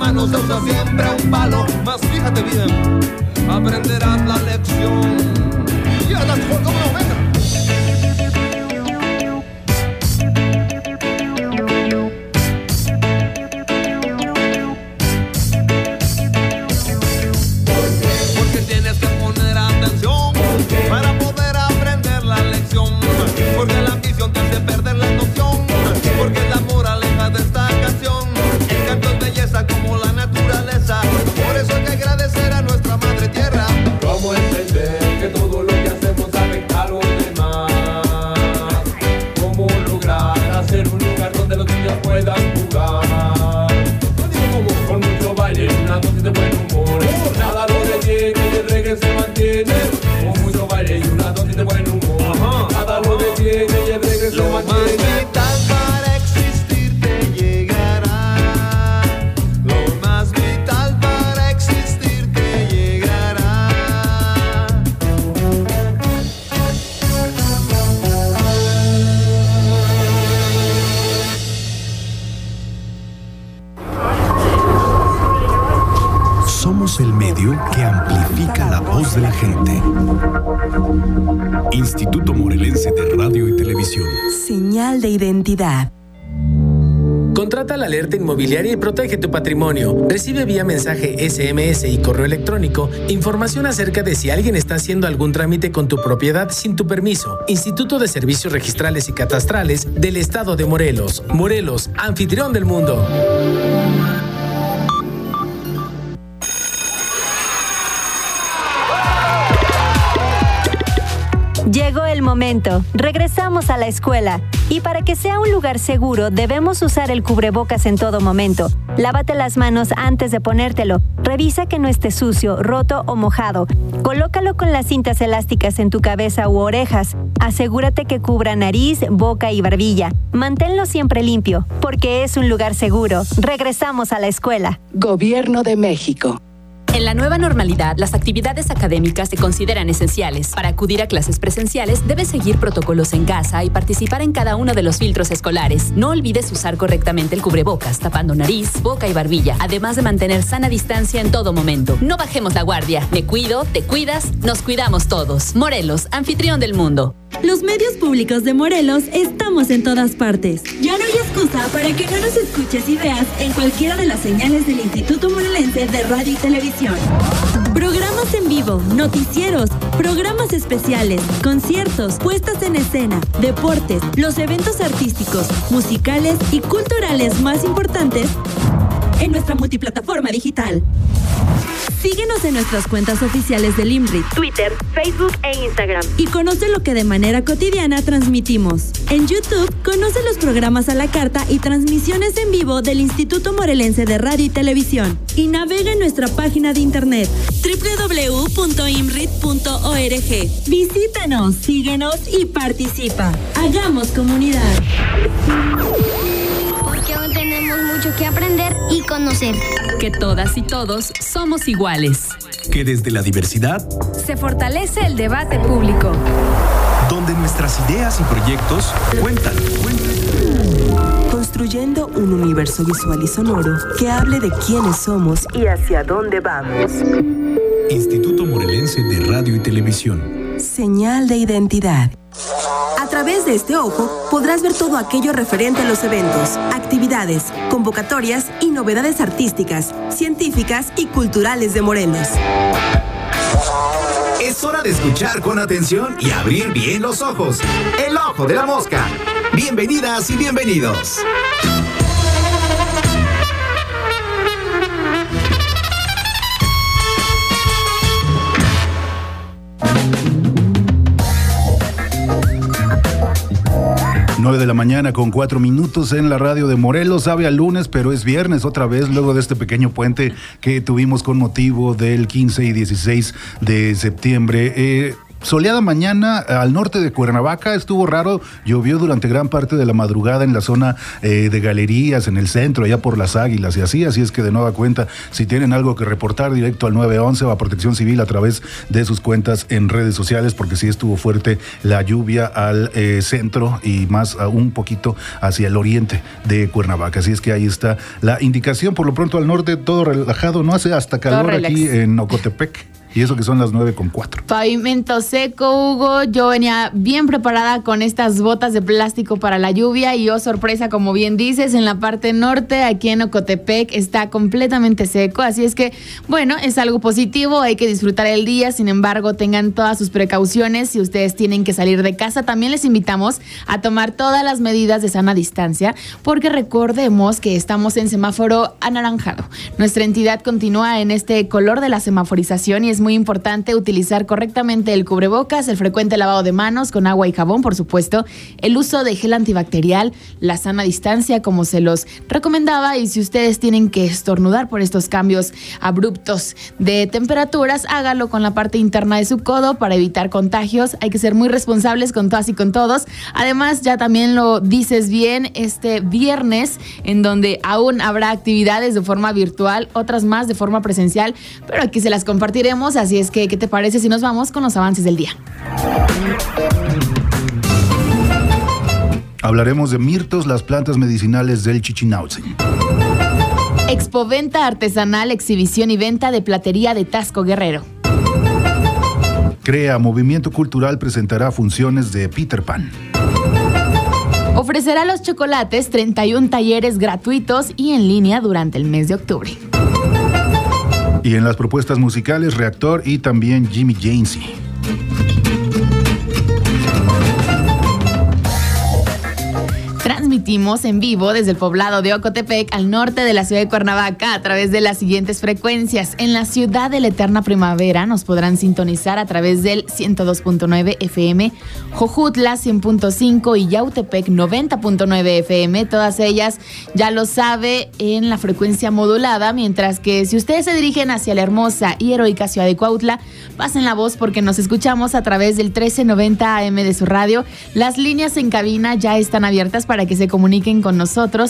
mano se usa siempre un palo. Mas fíjate bien, aprenderás la lección. Ya las cómo no venga. Porque tienes que poner atención para poder aprender la lección. Porque la ambición te hace perder la noción. Porque es la moraleja de esta canción. El canto es belleza como la naturaleza. Por eso hay que agradecer a nuestra madre tierra. ¿Cómo entender que todo lo que hacemos afecta a los demás? ¿Cómo lograr hacer un lugar donde los niños puedan jugar? Con mucho baile y una dosis de buen humor. Nada lo detiene y el reggae se mantiene. Con mucho baile y una dosis de buen humor. Nada lo detiene y el reggae se mantiene. Vital para existir te llegará. Lo más vital para existir te llegará. Somos el medio que amplifica la voz de la gente. Instituto Morelense de Radio y Televisión. Señal de identidad. Contrata la alerta inmobiliaria y protege tu patrimonio. Recibe vía mensaje SMS y correo electrónico información acerca de si alguien está haciendo algún trámite con tu propiedad sin tu permiso. Instituto de Servicios Registrales y Catastrales del Estado de Morelos. Morelos, anfitrión del mundo. Llegó el momento. Regresamos a la escuela. Y para que sea un lugar seguro, debemos usar el cubrebocas en todo momento. Lávate las manos antes de ponértelo. Revisa que no esté sucio, roto o mojado. Colócalo con las cintas elásticas en tu cabeza u orejas. Asegúrate que cubra nariz, boca y barbilla. Manténlo siempre limpio, porque es un lugar seguro. Regresamos a la escuela. Gobierno de México. En la nueva normalidad, las actividades académicas se consideran esenciales. Para acudir a clases presenciales, debes seguir protocolos en casa y participar en cada uno de los filtros escolares. No olvides usar correctamente el cubrebocas, tapando nariz, boca y barbilla, además de mantener sana distancia en todo momento. No bajemos la guardia. Me cuido, te cuidas, nos cuidamos todos. Morelos, anfitrión del mundo. Los medios públicos de Morelos estamos en todas partes. Ya no hay excusa para que no nos escuches y veas en cualquiera de las señales del Instituto Morelense de Radio y Televisión. Programas en vivo, noticieros, programas especiales, conciertos, puestas en escena, deportes, los eventos artísticos, musicales y culturales más importantes en nuestra multiplataforma digital. Síguenos en nuestras cuentas oficiales del IMRIT, Twitter, Facebook e Instagram. Y conoce lo que de manera cotidiana transmitimos. En YouTube, conoce los programas a la carta y transmisiones en vivo del Instituto Morelense de Radio y Televisión. Y navega en nuestra página de internet www.imrit.org. Visítanos, síguenos y participa. Hagamos comunidad. Porque aún tenemos mucho que aprender y conocer. Que todas y todos somos iguales. Que desde la diversidad se fortalece el debate público. Donde nuestras ideas y proyectos cuentan. Construyendo un universo visual y sonoro que hable de quiénes somos y hacia dónde vamos. Instituto Morelense de Radio y Televisión. Señal de identidad. A través de este ojo podrás ver todo aquello referente a los eventos, actividades, convocatorias y novedades artísticas, científicas y culturales de Morelos. Es hora de escuchar con atención y abrir bien los ojos. El ojo de la mosca. Bienvenidas y bienvenidos. 9 de la mañana con 4 minutos en la radio de Morelos. Sabe a lunes, pero es viernes otra vez, luego de este pequeño puente que tuvimos con motivo del 15 y 16 de septiembre. soleada mañana al norte de Cuernavaca, estuvo raro, llovió durante gran parte de la madrugada en la zona de galerías, en el centro, allá por las Águilas y así es que de nueva cuenta, si tienen algo que reportar, directo al 911 o a Protección Civil a través de sus cuentas en redes sociales, porque sí estuvo fuerte la lluvia al centro y más un poquito hacia el oriente de Cuernavaca, así es que ahí está la indicación. Por lo pronto al norte todo relajado, no hace hasta calor aquí en Ocotepec. Y eso que son las 9:04. Pavimento seco, Hugo. Yo venía bien preparada con estas botas de plástico para la lluvia y sorpresa, como bien dices, en la parte norte, aquí en Ocotepec, está completamente seco. Así es que, bueno, es algo positivo, hay que disfrutar el día. Sin embargo, tengan todas sus precauciones. Si ustedes tienen que salir de casa, también les invitamos a tomar todas las medidas de sana distancia, porque recordemos que estamos en semáforo anaranjado. Nuestra entidad continúa en este color de la semaforización y es muy importante utilizar correctamente el cubrebocas, el frecuente lavado de manos con agua y jabón, por supuesto, el uso de gel antibacterial, la sana distancia, como se los recomendaba, y si ustedes tienen que estornudar por estos cambios abruptos de temperaturas, hágalo con la parte interna de su codo para evitar contagios. Hay que ser muy responsables con todas y con todos. Además, ya también lo dices bien, este viernes, en donde aún habrá actividades de forma virtual, otras más de forma presencial, pero aquí se las compartiremos. Así es que, ¿qué te parece si nos vamos con los avances del día? Hablaremos de mirtos, las plantas medicinales del Chichinautzin. Expoventa artesanal, exhibición y venta de platería de Taxco Guerrero. CREA, Movimiento Cultural, presentará funciones de Peter Pan. Ofrecerá los chocolates 31 talleres gratuitos y en línea durante el mes de octubre. Y en las propuestas musicales, Reactor y también Jimmy Jancy. Transmitimos en vivo desde el poblado de Ocotepec al norte de la ciudad de Cuernavaca a través de las siguientes frecuencias. En la ciudad de la eterna primavera nos podrán sintonizar a través del 102.9 FM, Jojutla 100.5 y Yautepec 90.9 FM. Todas ellas, ya lo sabe, en la frecuencia modulada, mientras que si ustedes se dirigen hacia la hermosa y heroica ciudad de Cuautla, pasen la voz porque nos escuchamos a través del 1390 AM de su radio. Las líneas en cabina ya están abiertas para que se comuniquen con nosotros,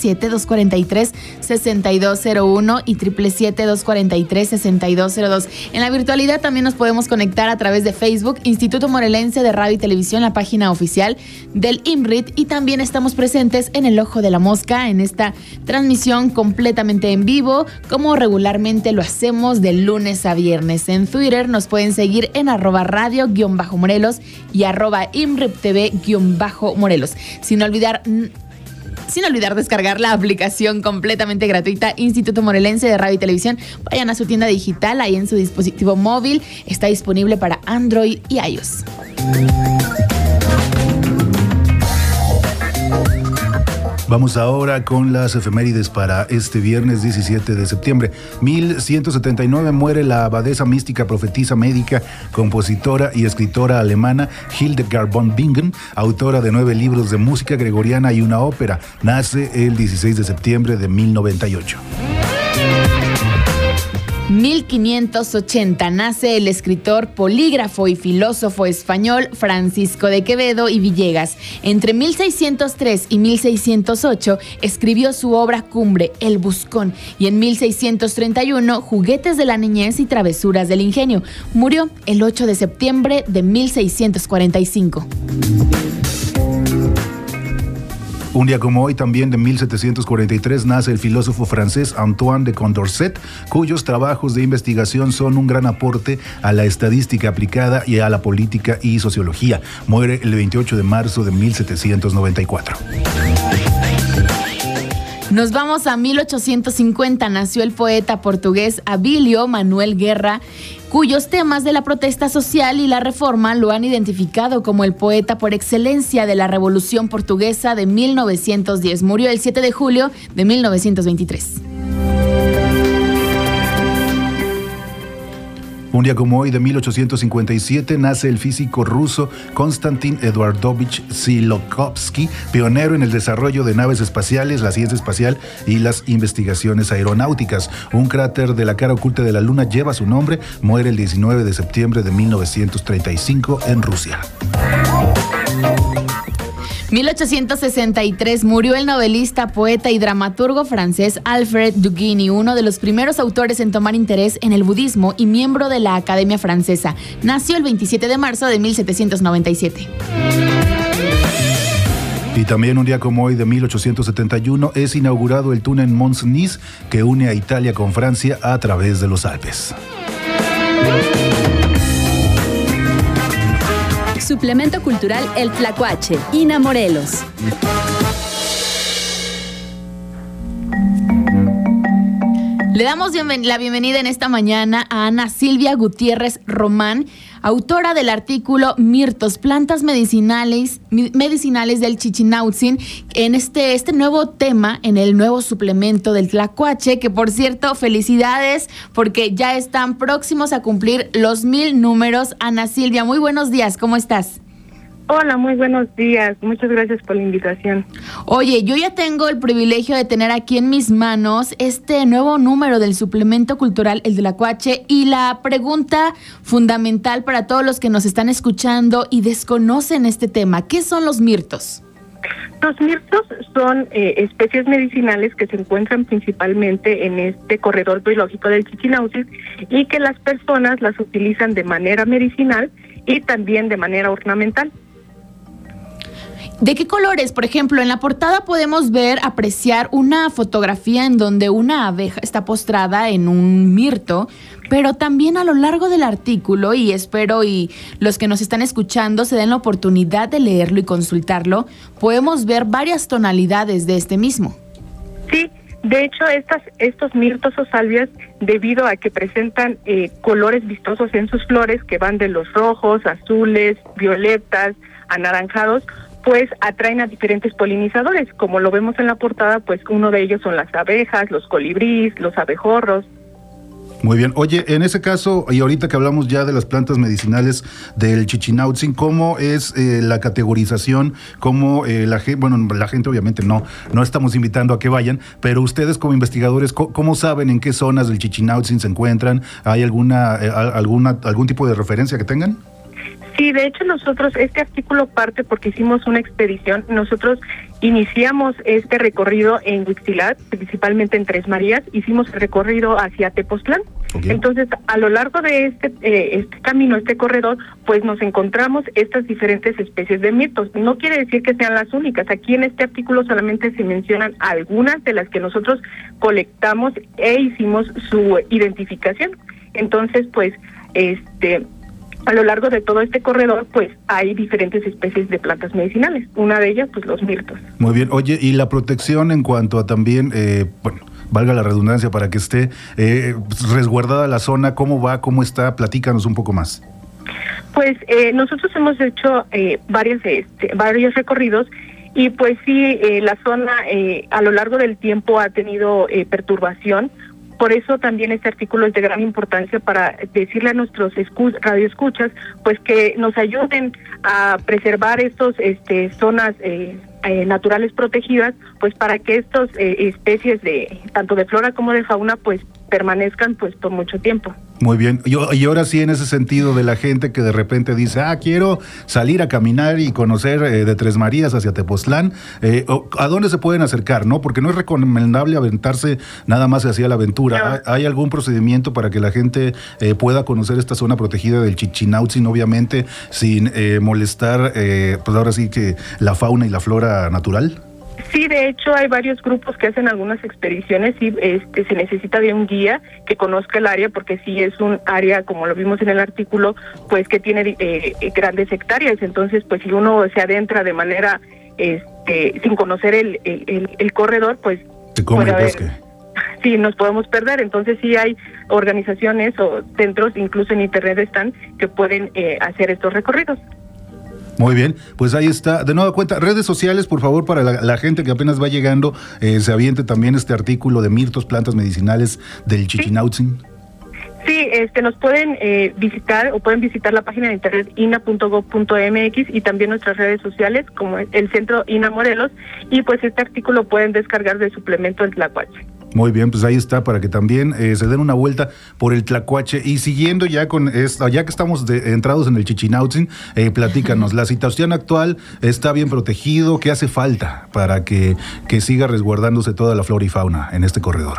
777-243-6201 y 777-243-6202. En la virtualidad también nos podemos conectar a través de Facebook, Instituto Morelense de Radio y Televisión, la página oficial del IMRIT, y también estamos presentes en el Ojo de la Mosca, en esta transmisión completamente en vivo, como regularmente lo hacemos de lunes a viernes. En Twitter nos pueden seguir en @radio_morelos y @IMRIPTV_morelos. Sin olvidar descargar la aplicación completamente gratuita Instituto Morelense de Radio y Televisión. Vayan a su tienda digital, ahí en su dispositivo móvil. Está disponible para Android y iOS. Vamos ahora con las efemérides para este viernes 17 de septiembre. 1179 muere la abadesa mística, profetisa, médica, compositora y escritora alemana Hildegard von Bingen, autora de 9 libros de música gregoriana y una ópera. Nace el 16 de septiembre de 1098. 1580 nace el escritor, polígrafo y filósofo español Francisco de Quevedo y Villegas. Entre 1603 y 1608 escribió su obra cumbre, El Buscón, y en 1631 Juguetes de la niñez y travesuras del ingenio. Murió el 8 de septiembre de 1645. Un día como hoy, también de 1743, nace el filósofo francés Antoine de Condorcet, cuyos trabajos de investigación son un gran aporte a la estadística aplicada y a la política y sociología. Muere el 28 de marzo de 1794. Nos vamos a 1850. Nació el poeta portugués Abilio Manuel Guerra, cuyos temas de la protesta social y la reforma lo han identificado como el poeta por excelencia de la Revolución Portuguesa de 1910. Murió el 7 de julio de 1923. Un día como hoy, de 1857, nace el físico ruso Konstantin Eduardovich Tsiolkovsky, pionero en el desarrollo de naves espaciales, la ciencia espacial y las investigaciones aeronáuticas. Un cráter de la cara oculta de la Luna lleva su nombre, muere el 19 de septiembre de 1935 en Rusia. 1863 murió el novelista, poeta y dramaturgo francés Alfred Duguigny, uno de los primeros autores en tomar interés en el budismo y miembro de la Academia Francesa. Nació el 27 de marzo de 1797. Y también un día como hoy, de 1871, es inaugurado el túnel Mont-Cenis, que une a Italia con Francia a través de los Alpes. Suplemento cultural El Tlacuache, Ina Morelos. Le damos la bienvenida en esta mañana a Ana Silvia Gutiérrez Román, autora del artículo Mirtos, plantas medicinales del Chichinautzin, en este nuevo tema, en el nuevo suplemento del Tlacuache, que por cierto, felicidades, porque ya están próximos a cumplir los 1000 números. Ana Silvia, muy buenos días, ¿cómo estás? Hola, muy buenos días. Muchas gracias por la invitación. Oye, yo ya tengo el privilegio de tener aquí en mis manos este nuevo número del suplemento cultural, el Tlacuache, y la pregunta fundamental para todos los que nos están escuchando y desconocen este tema, ¿qué son los mirtos? Los mirtos son especies medicinales que se encuentran principalmente en este corredor biológico del Chichinautzin y que las personas las utilizan de manera medicinal y también de manera ornamental. ¿De qué colores? Por ejemplo, en la portada podemos apreciar una fotografía en donde una abeja está postrada en un mirto, pero también a lo largo del artículo, y espero y los que nos están escuchando se den la oportunidad de leerlo y consultarlo, podemos ver varias tonalidades de este mismo. Sí, de hecho estos mirtos o salvias, debido a que presentan colores vistosos en sus flores que van de los rojos, azules, violetas, anaranjados, pues atraen a diferentes polinizadores. Como lo vemos en la portada, pues uno de ellos son las abejas, los colibríes, los abejorros. Muy bien. Oye, en ese caso, y ahorita que hablamos ya de las plantas medicinales del Chichinautzin, ¿cómo es la categorización? ¿Cómo la gente obviamente no estamos invitando a que vayan, pero ustedes como investigadores, ¿cómo saben en qué zonas del Chichinautzin se encuentran? ¿Hay algún tipo de referencia que tengan? Sí, de hecho nosotros, este artículo parte porque hicimos una expedición. Nosotros iniciamos este recorrido en Huixtlac, principalmente en Tres Marías, hicimos el recorrido hacia Tepoztlán. Okay. Entonces, a lo largo de este camino, este corredor, pues nos encontramos estas diferentes especies de mirtos. No quiere decir que sean las únicas. Aquí en este artículo solamente se mencionan algunas de las que nosotros colectamos e hicimos su identificación. Entonces, pues, a lo largo de todo este corredor, pues hay diferentes especies de plantas medicinales. Una de ellas, pues los mirtos. Muy bien. Oye, y la protección en cuanto a también, valga la redundancia, para que esté resguardada la zona, ¿cómo va? ¿Cómo está? Platícanos un poco más. Pues nosotros hemos hecho varios recorridos y pues sí, la zona a lo largo del tiempo ha tenido perturbación. Por eso también este artículo es de gran importancia para decirle a nuestros radioescuchas, pues que nos ayuden a preservar estos zonas naturales protegidas, pues para que estas especies tanto de flora como de fauna pues permanezcan pues por mucho tiempo. Muy bien. Y ahora sí, en ese sentido de la gente que de repente dice, quiero salir a caminar y conocer de Tres Marías hacia Tepoztlán, ¿a dónde se pueden acercar? ¿No? Porque no es recomendable aventarse nada más hacia la aventura. No. ¿Hay algún procedimiento para que la gente pueda conocer esta zona protegida del Chichinautzin, obviamente, sin molestar, pues ahora sí que la fauna y la flora natural? Sí, de hecho hay varios grupos que hacen algunas expediciones y se necesita de un guía que conozca el área, porque sí es un área, como lo vimos en el artículo, pues que tiene grandes hectáreas. Entonces, pues si uno se adentra de manera sin conocer el corredor, pues se come el bosque. Sí, nos podemos perder. Entonces sí hay organizaciones o centros, incluso en internet están, que pueden hacer estos recorridos. Muy bien, pues ahí está. De nueva cuenta, redes sociales, por favor, para la gente que apenas va llegando, se aviente también este artículo de mirtos, plantas medicinales del Chichinautzin. Sí, nos pueden visitar o pueden visitar la página de internet ina.gov.mx y también nuestras redes sociales como el Centro INA Morelos, y pues este artículo pueden descargar del suplemento del Tlacuache. Muy bien, pues ahí está, para que también se den una vuelta por el Tlacuache. Y siguiendo ya con esto, ya que estamos entrados en el Chichinautzin, platícanos, ¿la situación actual está bien protegido? ¿Qué hace falta para que siga resguardándose toda la flora y fauna en este corredor?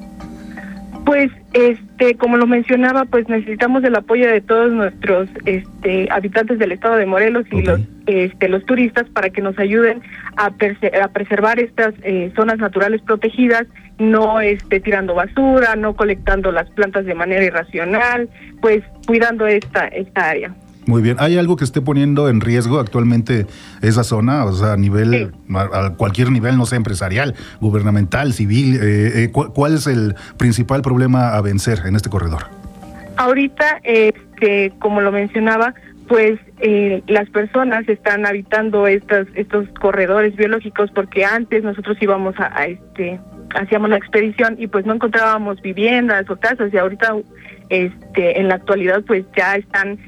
Pues, como lo mencionaba, pues necesitamos el apoyo de todos nuestros habitantes del estado de Morelos y los turistas para que nos ayuden a preservar estas zonas naturales protegidas, no tirando basura, no colectando las plantas de manera irracional, pues cuidando esta área. Muy bien. ¿Hay algo que esté poniendo en riesgo actualmente esa zona? O sea, a nivel, a cualquier nivel, no sé, empresarial, gubernamental, civil. ¿Cuál es el principal problema a vencer en este corredor? Ahorita, como lo mencionaba, pues las personas están habitando estos corredores biológicos porque antes nosotros íbamos hacíamos la expedición y pues no encontrábamos viviendas o casas, y ahorita en la actualidad pues ya están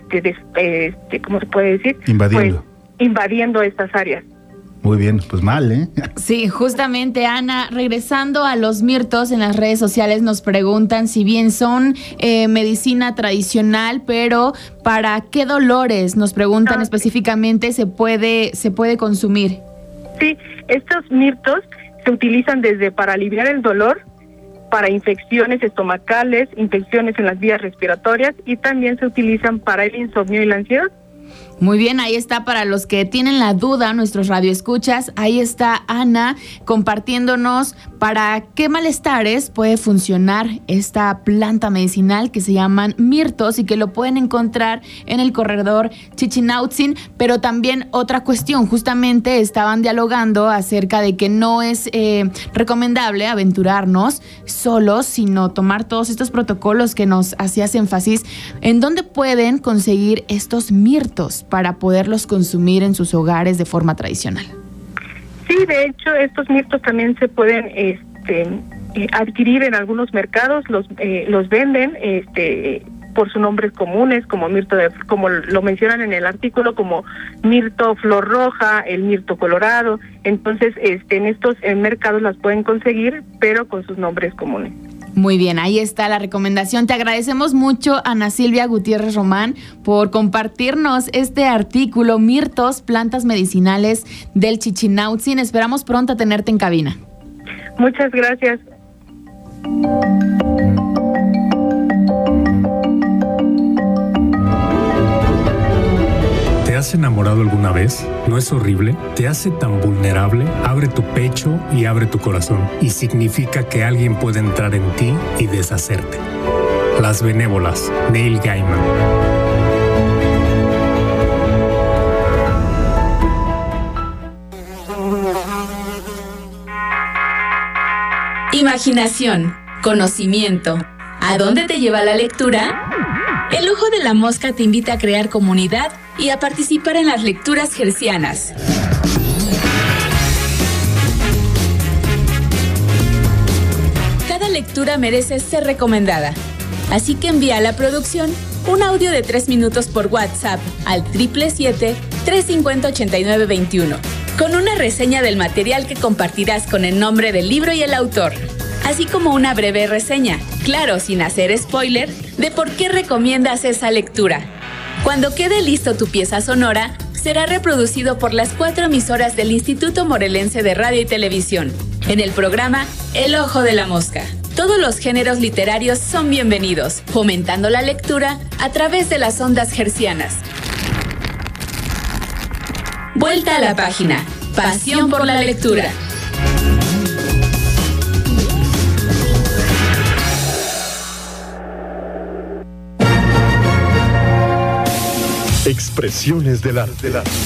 ¿cómo se puede decir? Invadiendo estas áreas. Muy bien, pues mal, ¿eh? Sí, justamente, Ana, regresando a los mirtos, en las redes sociales nos preguntan si bien son medicina tradicional, pero ¿para qué dolores? Nos preguntan específicamente, ¿se puede consumir? Sí, estos mirtos se utilizan desde para aliviar el dolor, para infecciones estomacales, infecciones en las vías respiratorias, y también se utilizan para el insomnio y la ansiedad. Muy bien, ahí está para los que tienen la duda, nuestros radioescuchas. Ahí está Ana compartiéndonos para qué malestares puede funcionar esta planta medicinal que se llaman mirtos y que lo pueden encontrar en el corredor Chichinautzin. Pero también otra cuestión, justamente estaban dialogando acerca de que no es recomendable aventurarnos solos, sino tomar todos estos protocolos que nos hacías énfasis. ¿En dónde pueden conseguir estos mirtos para poderlos consumir en sus hogares de forma tradicional? Sí, de hecho, estos mirtos también se pueden adquirir en algunos mercados, los venden por sus nombres comunes, como mirto como lo mencionan en el artículo, como mirto flor roja, el mirto colorado. Entonces, en estos mercados las pueden conseguir, pero con sus nombres comunes. Muy bien, ahí está la recomendación. Te agradecemos mucho, Ana Silvia Gutiérrez Román, por compartirnos este artículo, Mirtos, plantas medicinales del Chichinautzin. Esperamos pronto tenerte en cabina. Muchas gracias. ¿Te has enamorado alguna vez? ¿No es horrible? ¿Te hace tan vulnerable? Abre tu pecho y abre tu corazón, y significa que alguien puede entrar en ti y deshacerte. Las benévolas, Neil Gaiman. Imaginación, conocimiento. ¿A dónde te lleva la lectura? El Ojo de la Mosca te invita a crear comunidad y a participar en las lecturas hertzianas. Cada lectura merece ser recomendada, así que envía a la producción un audio de 3 minutos por WhatsApp al 777-350-8921 con una reseña del material que compartirás con el nombre del libro y el autor, así como una breve reseña, claro, sin hacer spoiler, de por qué recomiendas esa lectura. Cuando quede listo tu pieza sonora, será reproducido por las 4 emisoras del Instituto Morelense de Radio y Televisión, en el programa El Ojo de la Mosca. Todos los géneros literarios son bienvenidos, fomentando la lectura a través de las ondas hertzianas. Vuelta a la página. Pasión por la lectura. Expresiones del arte.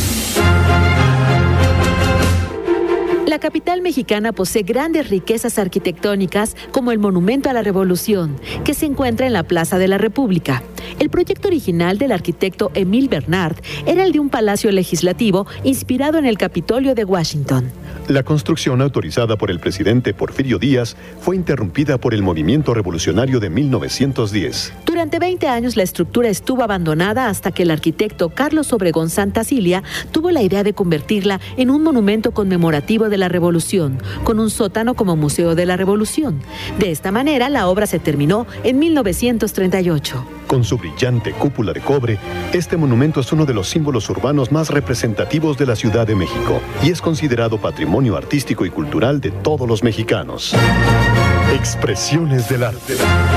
La capital mexicana posee grandes riquezas arquitectónicas como el Monumento a la Revolución, que se encuentra en la Plaza de la República. El proyecto original del arquitecto Émile Bernard era el de un palacio legislativo inspirado en el Capitolio de Washington. La construcción, autorizada por el presidente Porfirio Díaz, fue interrumpida por el movimiento revolucionario de 1910. Durante 20 años la estructura estuvo abandonada hasta que el arquitecto Carlos Obregón Santacilia tuvo la idea de convertirla en un monumento conmemorativo de la Revolución, con un sótano como Museo de la Revolución. De esta manera, la obra se terminó en 1938. Con su brillante cúpula de cobre, este monumento es uno de los símbolos urbanos más representativos de la Ciudad de México y es considerado patrimonio artístico y cultural de todos los mexicanos. Expresiones del arte.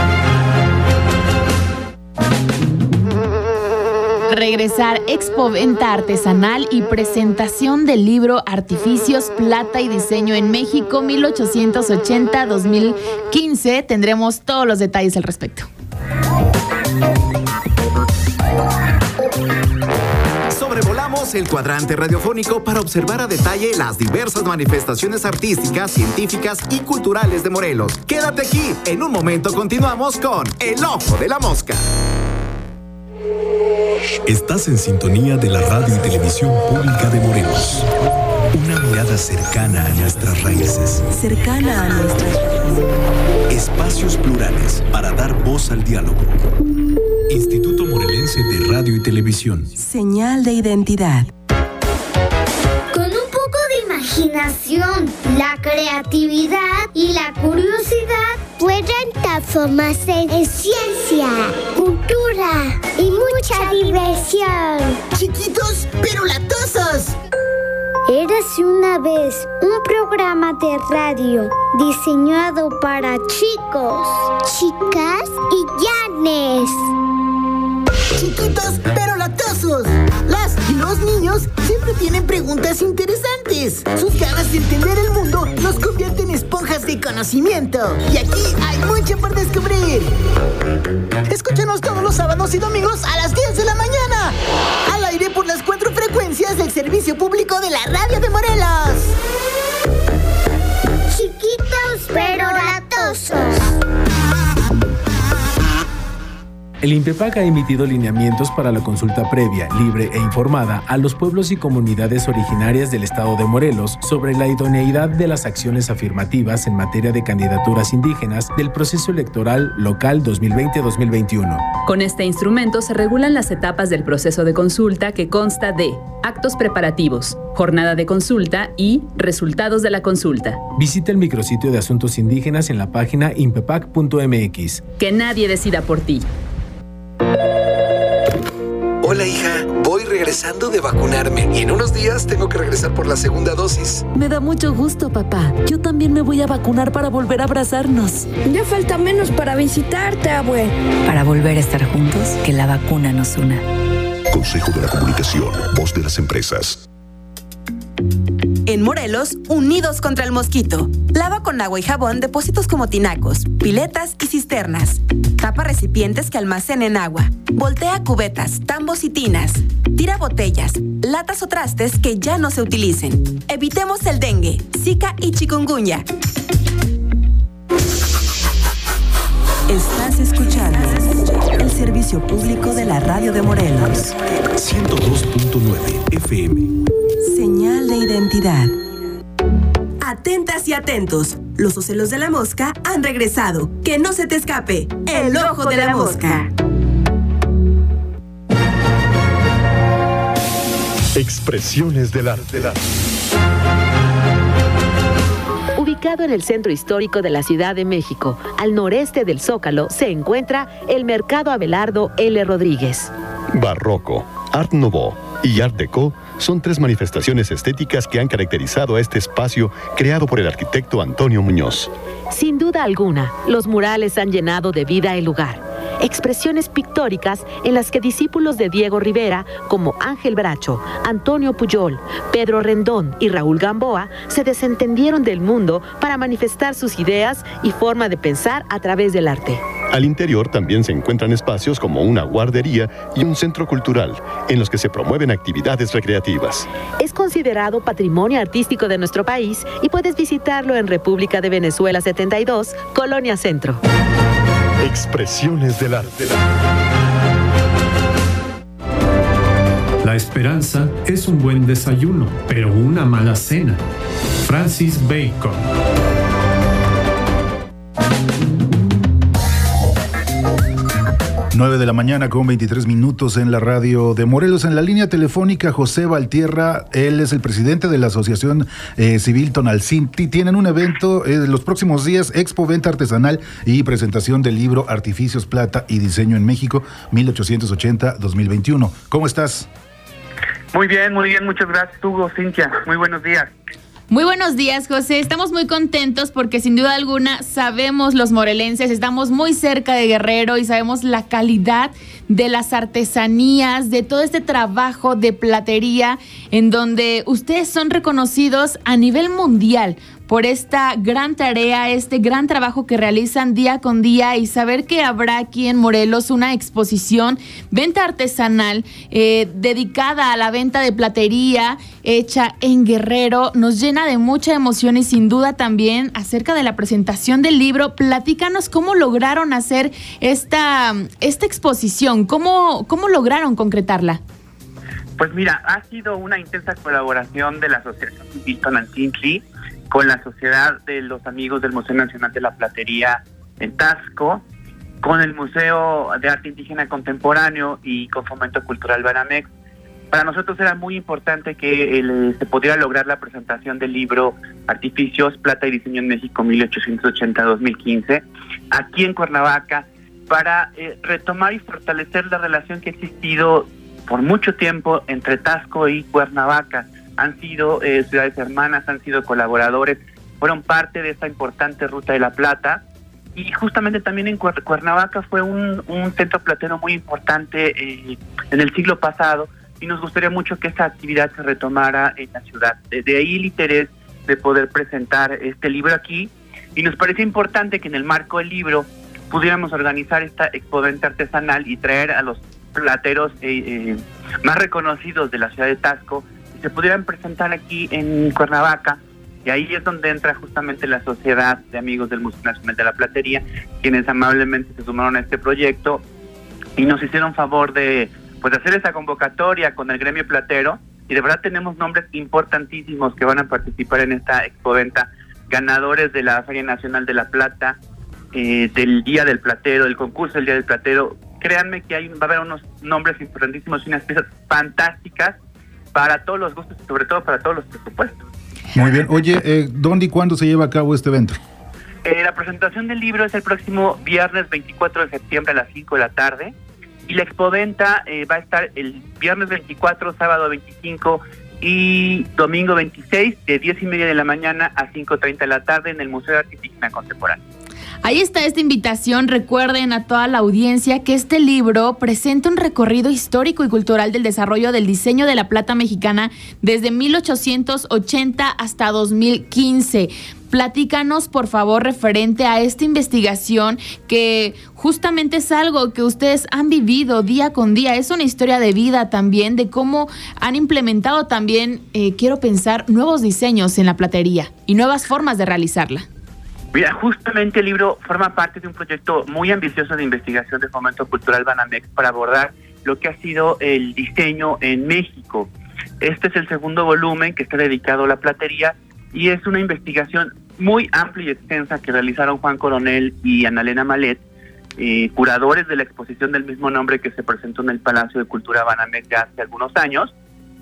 Regresar Expo Venta Artesanal y presentación del libro Artificios, Plata y Diseño en México 1880-2015. Tendremos todos los detalles al respecto. Sobrevolamos el cuadrante radiofónico para observar a detalle las diversas manifestaciones artísticas, científicas y culturales de Morelos. Quédate aquí, en un momento continuamos con El Ojo de la Mosca. Estás en sintonía de la radio y televisión pública de Morelos. Una mirada cercana a nuestras raíces. Cercana a nuestras raíces. Espacios plurales para dar voz al diálogo. Instituto Morelense de Radio y Televisión. Señal de identidad. Con un poco de imaginación, la creatividad y la curiosidad pueden transformarse en ciencia, cultura y mucha diversión. Chiquitos pero latosos. Érase una vez un programa de radio diseñado para chicos, chicas y llanes. Chiquitos pero latosos. Las y los niños siempre tienen preguntas interesantes. Sus ganas de entender el mundo los convierten en esponjas de conocimiento. Y aquí hay mucho por descubrir. Escúchanos todos los sábados y domingos a las 10 de la mañana. Al aire por las 4 frecuencias del servicio público de la radio de Morelos. Chiquitos pero latosos. El INPEPAC ha emitido lineamientos para la consulta previa, libre e informada a los pueblos y comunidades originarias del estado de Morelos sobre la idoneidad de las acciones afirmativas en materia de candidaturas indígenas del proceso electoral local 2020-2021. Con este instrumento se regulan las etapas del proceso de consulta que consta de actos preparativos, jornada de consulta y resultados de la consulta. Visita el micrositio de asuntos indígenas en la página impepac.mx. Que nadie decida por ti. Hola, hija. Voy regresando de vacunarme y en unos días tengo que regresar por la segunda dosis. Me da mucho gusto, papá. Yo también me voy a vacunar para volver a abrazarnos. Ya falta menos para visitarte, abue. Para volver a estar juntos, que la vacuna nos una. Consejo de la Comunicación, voz de las empresas. En Morelos, unidos contra el mosquito. Lava con agua y jabón depósitos como tinacos, piletas y cisternas. Tapa recipientes que almacenen agua. Voltea cubetas, tambos y tinas. Tira botellas, latas o trastes que ya no se utilicen. Evitemos el dengue, zika y chikungunya. Estás escuchando el servicio público de la radio de Morelos. 102.9 FM. Señal de identidad. Atentas y atentos. Los ocelos de la mosca han regresado. Que no se te escape. El ojo de la mosca. Expresiones del arte. Ubicado en el centro histórico de la Ciudad de México, al noreste del Zócalo, se encuentra el Mercado Abelardo L. Rodríguez. Barroco, Art Nouveau y Art Deco son 3 manifestaciones estéticas que han caracterizado a este espacio creado por el arquitecto Antonio Muñoz. Sin duda alguna, los murales han llenado de vida el lugar. Expresiones pictóricas en las que discípulos de Diego Rivera, como Ángel Bracho, Antonio Pujol, Pedro Rendón y Raúl Gamboa, se desentendieron del mundo para manifestar sus ideas y forma de pensar a través del arte. Al interior también se encuentran espacios como una guardería y un centro cultural, en los que se promueven actividades recreativas. Es considerado patrimonio artístico de nuestro país y puedes visitarlo en República de Venezuela 72, Colonia Centro. Expresiones del arte. esperanza es un buen desayuno, pero una mala cena. Francis Bacon. Nueve de la mañana con 23 minutos en la radio de Morelos. En la línea telefónica, José Valtierra, él es el presidente de la Asociación Civil Tonalcinti. Tienen un evento los próximos días, Expo Venta Artesanal y presentación del libro Artificios, Plata y Diseño en México, 1880-2021. ¿Cómo estás? Muy bien, muchas gracias, Hugo, Cintia, muy buenos días. Muy buenos días, José. Estamos muy contentos porque sin duda alguna sabemos los morelenses, estamos muy cerca de Guerrero y sabemos la calidad de las artesanías, de todo este trabajo de platería en donde ustedes son reconocidos a nivel mundial por esta gran tarea, este gran trabajo que realizan día con día, y saber que habrá aquí en Morelos una exposición, venta artesanal, dedicada a la venta de platería hecha en Guerrero, nos llena de mucha emoción y sin duda también acerca de la presentación del libro. Platícanos cómo lograron hacer esta exposición, cómo lograron concretarla. Pues mira, ha sido una intensa colaboración de la Asociación Civil Tonalcinti con la Sociedad de los Amigos del Museo Nacional de la Platería en Taxco, con el Museo de Arte Indígena Contemporáneo y con Fomento Cultural Banamex. Para nosotros era muy importante que se pudiera lograr la presentación del libro Artificios, Plata y Diseño en México 1880-2015 aquí en Cuernavaca, para retomar y fortalecer la relación que ha existido por mucho tiempo entre Taxco y Cuernavaca. Han sido ciudades hermanas, han sido colaboradores, fueron parte de esta importante Ruta de la Plata, y justamente también en Cuernavaca fue un centro platero muy importante en el siglo pasado, y nos gustaría mucho que esta actividad se retomara en la ciudad. De ahí el interés de poder presentar este libro aquí, y nos parece importante que en el marco del libro pudiéramos organizar esta expoventa artesanal y traer a los plateros más reconocidos de la ciudad de Taxco, se pudieran presentar aquí en Cuernavaca, y ahí es donde entra justamente la Sociedad de Amigos del Museo Nacional de la Platería, quienes amablemente se sumaron a este proyecto y nos hicieron favor de hacer esa convocatoria con el gremio platero, y de verdad tenemos nombres importantísimos que van a participar en esta expoventa, ganadores de la Feria Nacional de la Plata, del Día del Platero, del concurso del Día del Platero. Créanme que va a haber unos nombres importantísimos y unas piezas fantásticas para todos los gustos y sobre todo para todos los presupuestos. Muy bien. Oye, ¿dónde y cuándo se lleva a cabo este evento? La presentación del libro es el próximo viernes 24 de septiembre a las 5 de la tarde, y la expoventa va a estar el viernes 24, sábado 25 y domingo 26 de 10:30 de la mañana a 5:30 de la tarde en el Museo de Arte Indígena Contemporáneo. Ahí está esta invitación. Recuerden a toda la audiencia que este libro presenta un recorrido histórico y cultural del desarrollo del diseño de la plata mexicana desde 1880 hasta 2015. Platícanos, por favor, referente a esta investigación, que justamente es algo que ustedes han vivido día con día. Es una historia de vida también, de cómo han implementado también, quiero pensar, nuevos diseños en la platería y nuevas formas de realizarla. Mira, justamente el libro forma parte de un proyecto muy ambicioso de investigación de Fomento Cultural Banamex para abordar lo que ha sido el diseño en México. Este es el segundo volumen que está dedicado a la platería, y es una investigación muy amplia y extensa que realizaron Juan Coronel y Annalena Malet, curadores de la exposición del mismo nombre que se presentó en el Palacio de Cultura Banamex ya hace algunos años.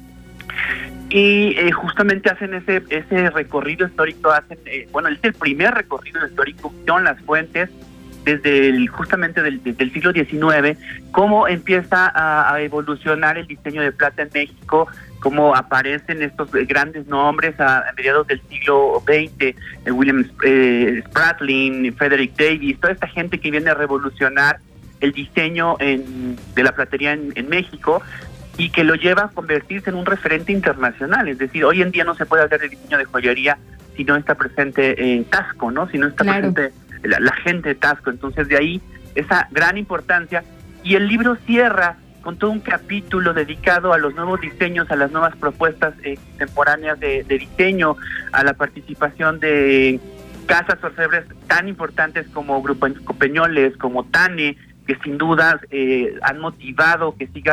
Y justamente hacen ese recorrido histórico, es el primer recorrido histórico, son las fuentes desde el siglo XIX, cómo empieza a evolucionar el diseño de plata en México, cómo aparecen estos grandes nombres a mediados del siglo XX, William Spratling, Frederick Davis, toda esta gente que viene a revolucionar el diseño de la platería en México, y que lo lleva a convertirse en un referente internacional. Es decir, hoy en día no se puede hablar de diseño de joyería si no está presente en Taxco, ¿no? Si no está presente la gente de Taxco. Entonces, de ahí esa gran importancia. Y el libro cierra con todo un capítulo dedicado a los nuevos diseños, a las nuevas propuestas contemporáneas de diseño, a la participación de casas orfebres tan importantes como Grupo Peñoles, como Tane, que sin dudas han motivado que siga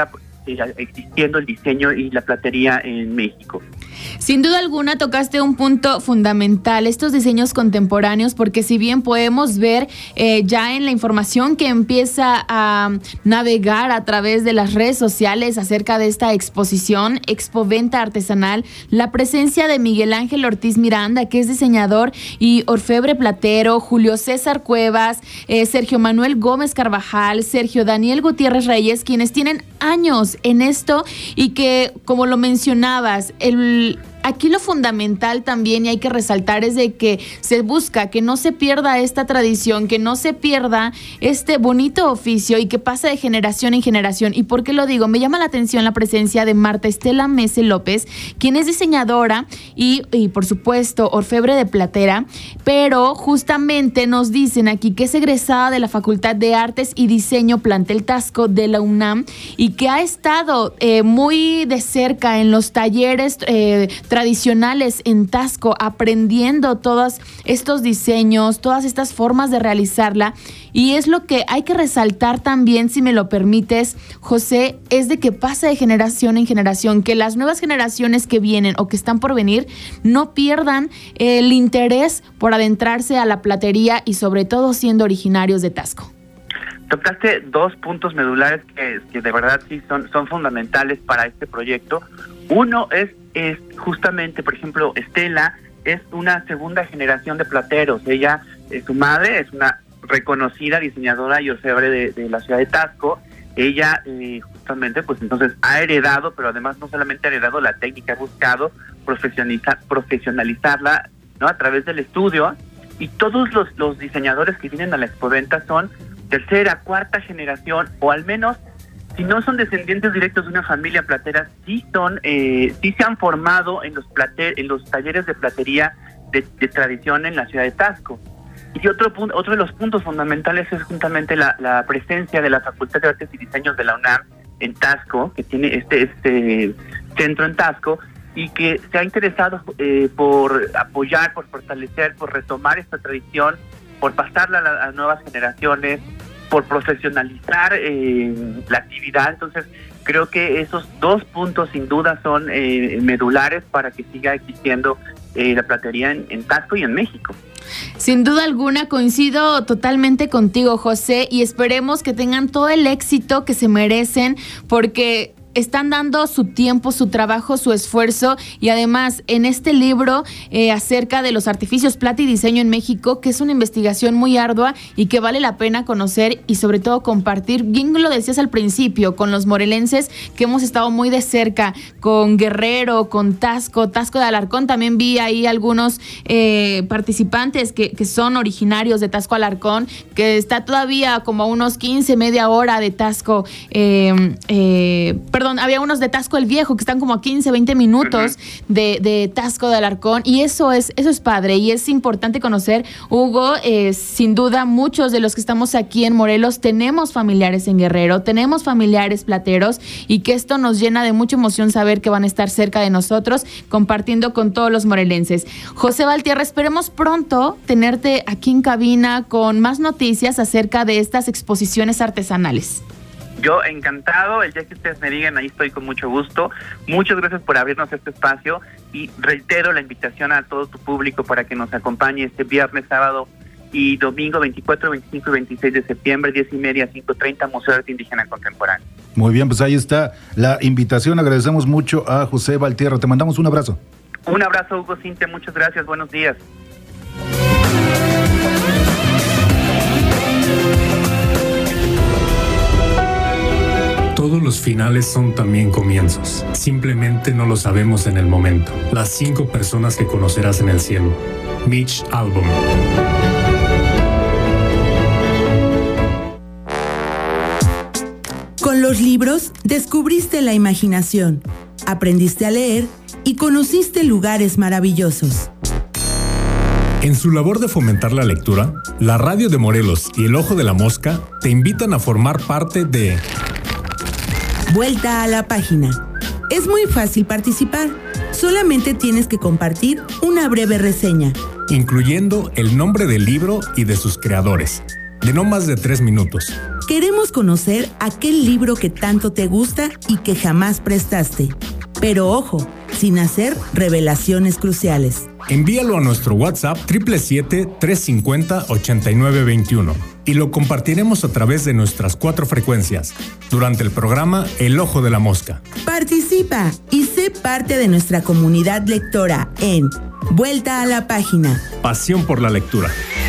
existiendo el diseño y la platería en México. Sin duda alguna tocaste un punto fundamental, estos diseños contemporáneos, porque si bien podemos ver ya en la información que empieza a navegar a través de las redes sociales acerca de esta exposición, Expoventa Artesanal, la presencia de Miguel Ángel Ortiz Miranda, que es diseñador y orfebre platero, Julio César Cuevas, Sergio Manuel Gómez Carvajal, Sergio Daniel Gutiérrez Reyes, quienes tienen años en esto y que, como lo mencionabas, aquí lo fundamental también, y hay que resaltar, es de que se busca que no se pierda esta tradición, que no se pierda este bonito oficio y que pase de generación en generación. ¿Y por qué lo digo? Me llama la atención la presencia de Marta Estela Mese López, quien es diseñadora y por supuesto orfebre de platera, pero justamente nos dicen aquí que es egresada de la Facultad de Artes y Diseño Plantel Tasco de la UNAM y que ha estado muy de cerca en los talleres tradicionales en Tasco, aprendiendo todos estos diseños, todas estas formas de realizarla. Y es lo que hay que resaltar también, si me lo permites, José, es de que pasa de generación en generación, que las nuevas generaciones que vienen o que están por venir no pierdan el interés por adentrarse a la platería y sobre todo siendo originarios de Tasco. Tocaste dos puntos medulares que de verdad sí son fundamentales para este proyecto. Uno es justamente, por ejemplo, Estela es una segunda generación de plateros. Ella, su madre es una reconocida diseñadora y orfebre de la ciudad de Tasco. Ella justamente, pues entonces ha heredado, pero además no solamente ha heredado la técnica, ha buscado profesionalizarla, ¿no?, a través del estudio. Y todos los diseñadores que vienen a la Expoventa son tercera, cuarta generación, o al menos, si no son descendientes directos de una familia platera, sí se han formado en los talleres de platería de tradición en la ciudad de Tasco. Y otro de los puntos fundamentales es justamente la presencia de la Facultad de Artes y Diseños de la UNAM en Tasco, que tiene este centro en Tasco, y que se ha interesado por apoyar, por fortalecer, por retomar esta tradición, por pasarla a las nuevas generaciones, por profesionalizar la actividad. Entonces, creo que esos dos puntos sin duda son medulares para que siga existiendo la platería en Tasco y en México. Sin duda alguna, coincido totalmente contigo, José, y esperemos que tengan todo el éxito que se merecen, porque están dando su tiempo, su trabajo, su esfuerzo, y además en este libro acerca de los artificios plata y diseño en México, que es una investigación muy ardua y que vale la pena conocer y sobre todo compartir, bien lo decías al principio, con los morelenses que hemos estado muy de cerca, con Guerrero, con Tasco de Alarcón. También vi ahí algunos participantes que son originarios de Tasco Alarcón, que está todavía como a unos 15, media hora de Tasco, había unos de Tasco el Viejo que están como a 15, 20 minutos de Tasco de Alarcón, y eso es padre y es importante conocer, Hugo. Sin duda, muchos de los que estamos aquí en Morelos tenemos familiares en Guerrero, tenemos familiares plateros, y que esto nos llena de mucha emoción saber que van a estar cerca de nosotros compartiendo con todos los morelenses. José Valtierra, esperemos pronto tenerte aquí en cabina con más noticias acerca de estas exposiciones artesanales. Yo encantado, el día que ustedes me digan, ahí estoy con mucho gusto. Muchas gracias por abrirnos este espacio y reitero la invitación a todo tu público para que nos acompañe este viernes, sábado y domingo 24, 25 y 26 de septiembre, 10:30 a 5:30, Museo de Arte Indígena Contemporáneo. Muy bien, pues ahí está la invitación. Agradecemos mucho a José Valtierra. Te mandamos un abrazo. Un abrazo, Hugo Cintia, muchas gracias, buenos días. Todos los finales son también comienzos. Simplemente no lo sabemos en el momento. Las 5 personas que conocerás en el cielo. Mitch Albom. Con los libros descubriste la imaginación, aprendiste a leer y conociste lugares maravillosos. En su labor de fomentar la lectura, la Radio de Morelos y El Ojo de la Mosca te invitan a formar parte de Vuelta a la Página. Es muy fácil participar. Solamente tienes que compartir una breve reseña, incluyendo el nombre del libro y de sus creadores. de no más de 3 minutos. Queremos conocer aquel libro que tanto te gusta y que jamás prestaste. Pero ojo, sin hacer revelaciones cruciales. Envíalo a nuestro WhatsApp 777-350-8921 y lo compartiremos a través de nuestras 4 frecuencias durante el programa El Ojo de la Mosca. Participa y sé parte de nuestra comunidad lectora en Vuelta a la Página. Pasión por la lectura.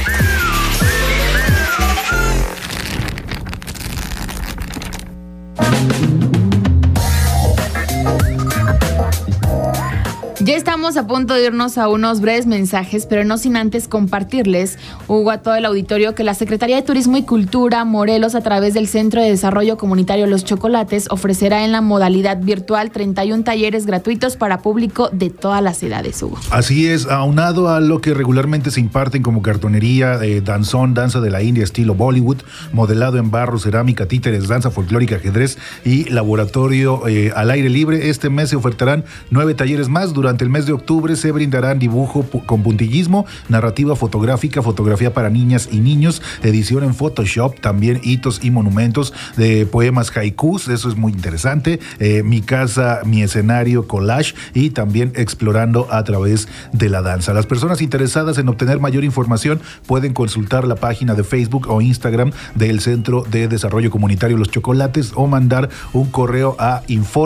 Ya estamos a punto de irnos a unos breves mensajes, pero no sin antes compartirles, Hugo, a todo el auditorio, que la Secretaría de Turismo y Cultura Morelos, a través del Centro de Desarrollo Comunitario Los Chocolates, ofrecerá en la modalidad virtual 31 talleres gratuitos para público de todas las edades, Hugo. Así es, aunado a lo que regularmente se imparten como cartonería, danzón, danza de la India estilo Bollywood, modelado en barro, cerámica, títeres, danza folclórica, ajedrez y laboratorio al aire libre. Este mes se ofertarán 9 talleres más. Durante el mes de octubre se brindarán dibujo con puntillismo, narrativa fotográfica, fotografía para niñas y niños, edición en Photoshop, también hitos y monumentos de poemas haikus, eso es muy interesante, mi casa, mi escenario, collage y también explorando a través de la danza. Las personas interesadas en obtener mayor información pueden consultar la página de Facebook o Instagram del Centro de Desarrollo Comunitario Los Chocolates o mandar un correo a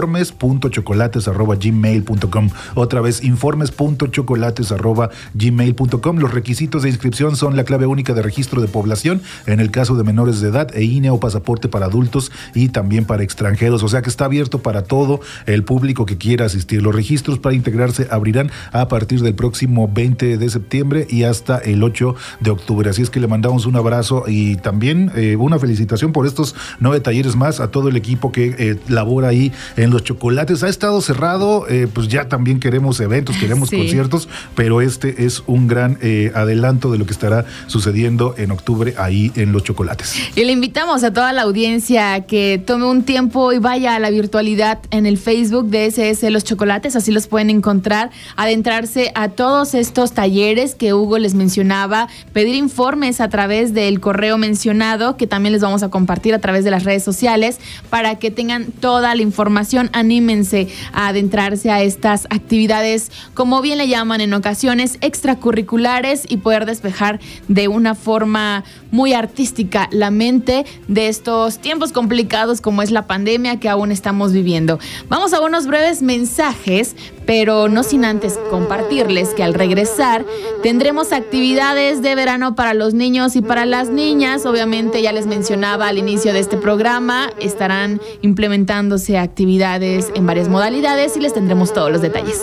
informes.chocolates@gmail.com. Otra vez, informes.chocolates@gmail.com. Los requisitos de inscripción son la clave única de registro de población en el caso de menores de edad, INE o pasaporte para adultos y también para extranjeros. O sea que está abierto para todo el público que quiera asistir. Los registros para integrarse abrirán a partir del próximo 20 de septiembre y hasta el 8 de octubre. Así es que le mandamos un abrazo y también una felicitación por estos 9 talleres más a todo el equipo que labora ahí en Los Chocolates. Ha estado cerrado, pues ya también queremos eventos, queremos conciertos, pero este es un gran adelanto de lo que estará sucediendo en octubre ahí en Los Chocolates. Y le invitamos a toda la audiencia a que tome un tiempo y vaya a la virtualidad en el Facebook de SS Los Chocolates, así los pueden encontrar, adentrarse a todos estos talleres que Hugo les mencionaba, pedir informes a través del correo mencionado, que también les vamos a compartir a través de las redes sociales, para que tengan toda la información. Anímense a adentrarse a estas actividades, como bien le llaman en ocasiones, extracurriculares, y poder despejar de una forma muy artística la mente de estos tiempos complicados como es la pandemia que aún estamos viviendo. Vamos a unos breves mensajes, pero no sin antes compartirles que al regresar tendremos actividades de verano para los niños y para las niñas. Obviamente ya les mencionaba al inicio de este programa, estarán implementándose actividades en varias modalidades y les tendremos todos los detalles.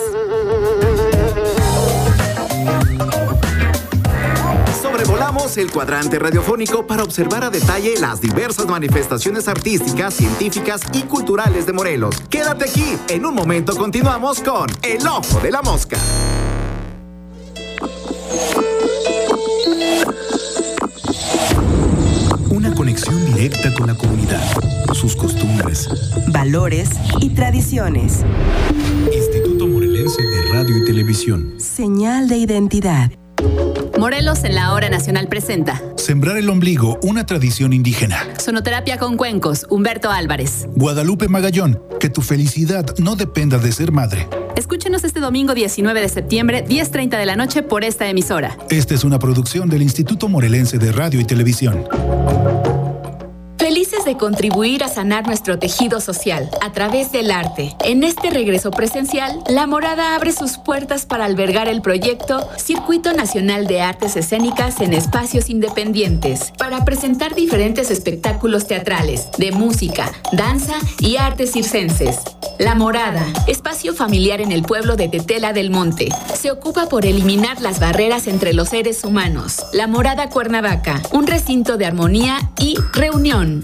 Sobrevolamos el cuadrante radiofónico para observar a detalle las diversas manifestaciones artísticas, científicas y culturales de Morelos. Quédate aquí, en un momento continuamos con El Ojo de la Mosca. Una conexión directa con la comunidad, sus costumbres, valores y tradiciones. Instituto Morelense de Radio y Televisión. Señal de identidad. Morelos en la Hora Nacional presenta Sembrar el ombligo, una tradición indígena. Sonoterapia con cuencos, Humberto Álvarez. Guadalupe Magallón, que tu felicidad no dependa de ser madre. Escúchenos este domingo 19 de septiembre, 10:30 de la noche por esta emisora. Esta es una producción del Instituto Morelense de Radio y Televisión. Felices de contribuir a sanar nuestro tejido social a través del arte. En este regreso presencial, La Morada abre sus puertas para albergar el proyecto Circuito Nacional de Artes Escénicas en Espacios Independientes, para presentar diferentes espectáculos teatrales, de música, danza y artes circenses. La Morada, espacio familiar en el pueblo de Tetela del Monte, se ocupa por eliminar las barreras entre los seres humanos. La Morada Cuernavaca, un recinto de armonía y reunión.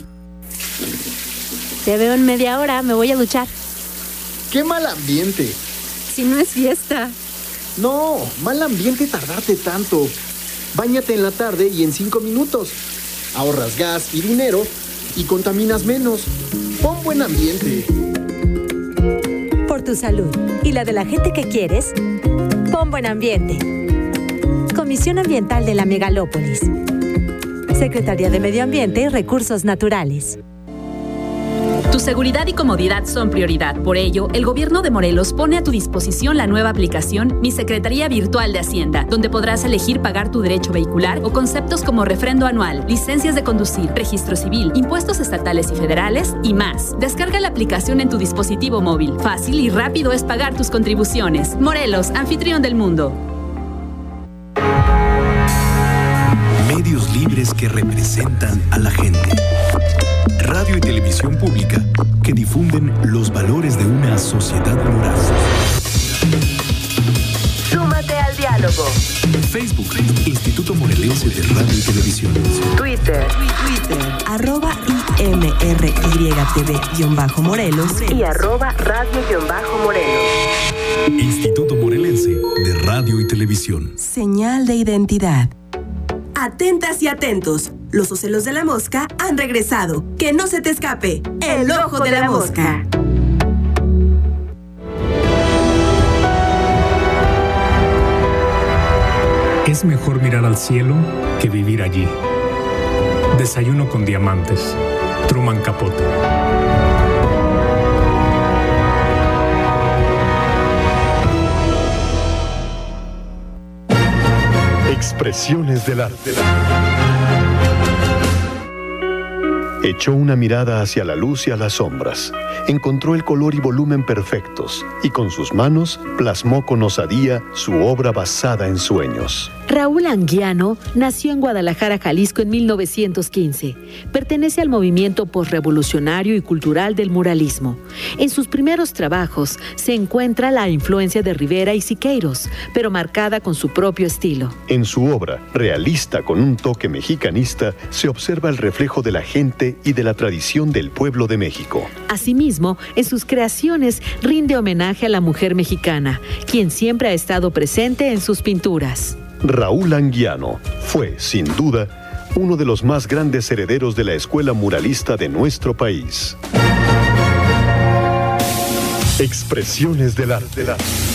Te veo en media hora, me voy a duchar. ¡Qué mal ambiente! Si no es fiesta. No, mal ambiente tardarte tanto. Báñate en la tarde y en 5 minutos. Ahorras gas y dinero y contaminas menos. Pon buen ambiente. Por tu salud y la de la gente que quieres, pon buen ambiente. Comisión Ambiental de la Megalópolis. Secretaría de Medio Ambiente y Recursos Naturales. Tu seguridad y comodidad son prioridad. Por ello, el Gobierno de Morelos pone a tu disposición la nueva aplicación Mi Secretaría Virtual de Hacienda, donde podrás elegir pagar tu derecho vehicular o conceptos como refrendo anual, licencias de conducir, registro civil, impuestos estatales y federales y más. Descarga la aplicación en tu dispositivo móvil. Fácil y rápido es pagar tus contribuciones. Morelos, anfitrión del mundo. Medios libres que representan a la gente. Radio y televisión pública que difunden los valores de una sociedad plural. Súmate al diálogo. Facebook, Instituto Morelense de Radio y Televisión. Twitter. @IMRYTV-Morelos y @radio-morelos. Instituto Morelense de Radio y Televisión. Señal de identidad. Atentas y atentos. Los ocelos de la mosca han regresado. Que no se te escape. El ojo de la mosca. Es mejor mirar al cielo que vivir allí. Desayuno con diamantes. Truman Capote. Expresiones del arte. Echó una mirada hacia la luz y a las sombras. Encontró el color y volumen perfectos y con sus manos plasmó con osadía su obra basada en sueños. Raúl Anguiano nació en Guadalajara, Jalisco en 1915. Pertenece al movimiento posrevolucionario y cultural del muralismo. En sus primeros trabajos se encuentra la influencia de Rivera y Siqueiros, pero marcada con su propio estilo. En su obra, realista con un toque mexicanista, se observa el reflejo de la gente y de la tradición del pueblo de México. Asimismo, en sus creaciones rinde homenaje a la mujer mexicana, quien siempre ha estado presente en sus pinturas. Raúl Anguiano fue, sin duda, uno de los más grandes herederos de la escuela muralista de nuestro país. Expresiones del arte.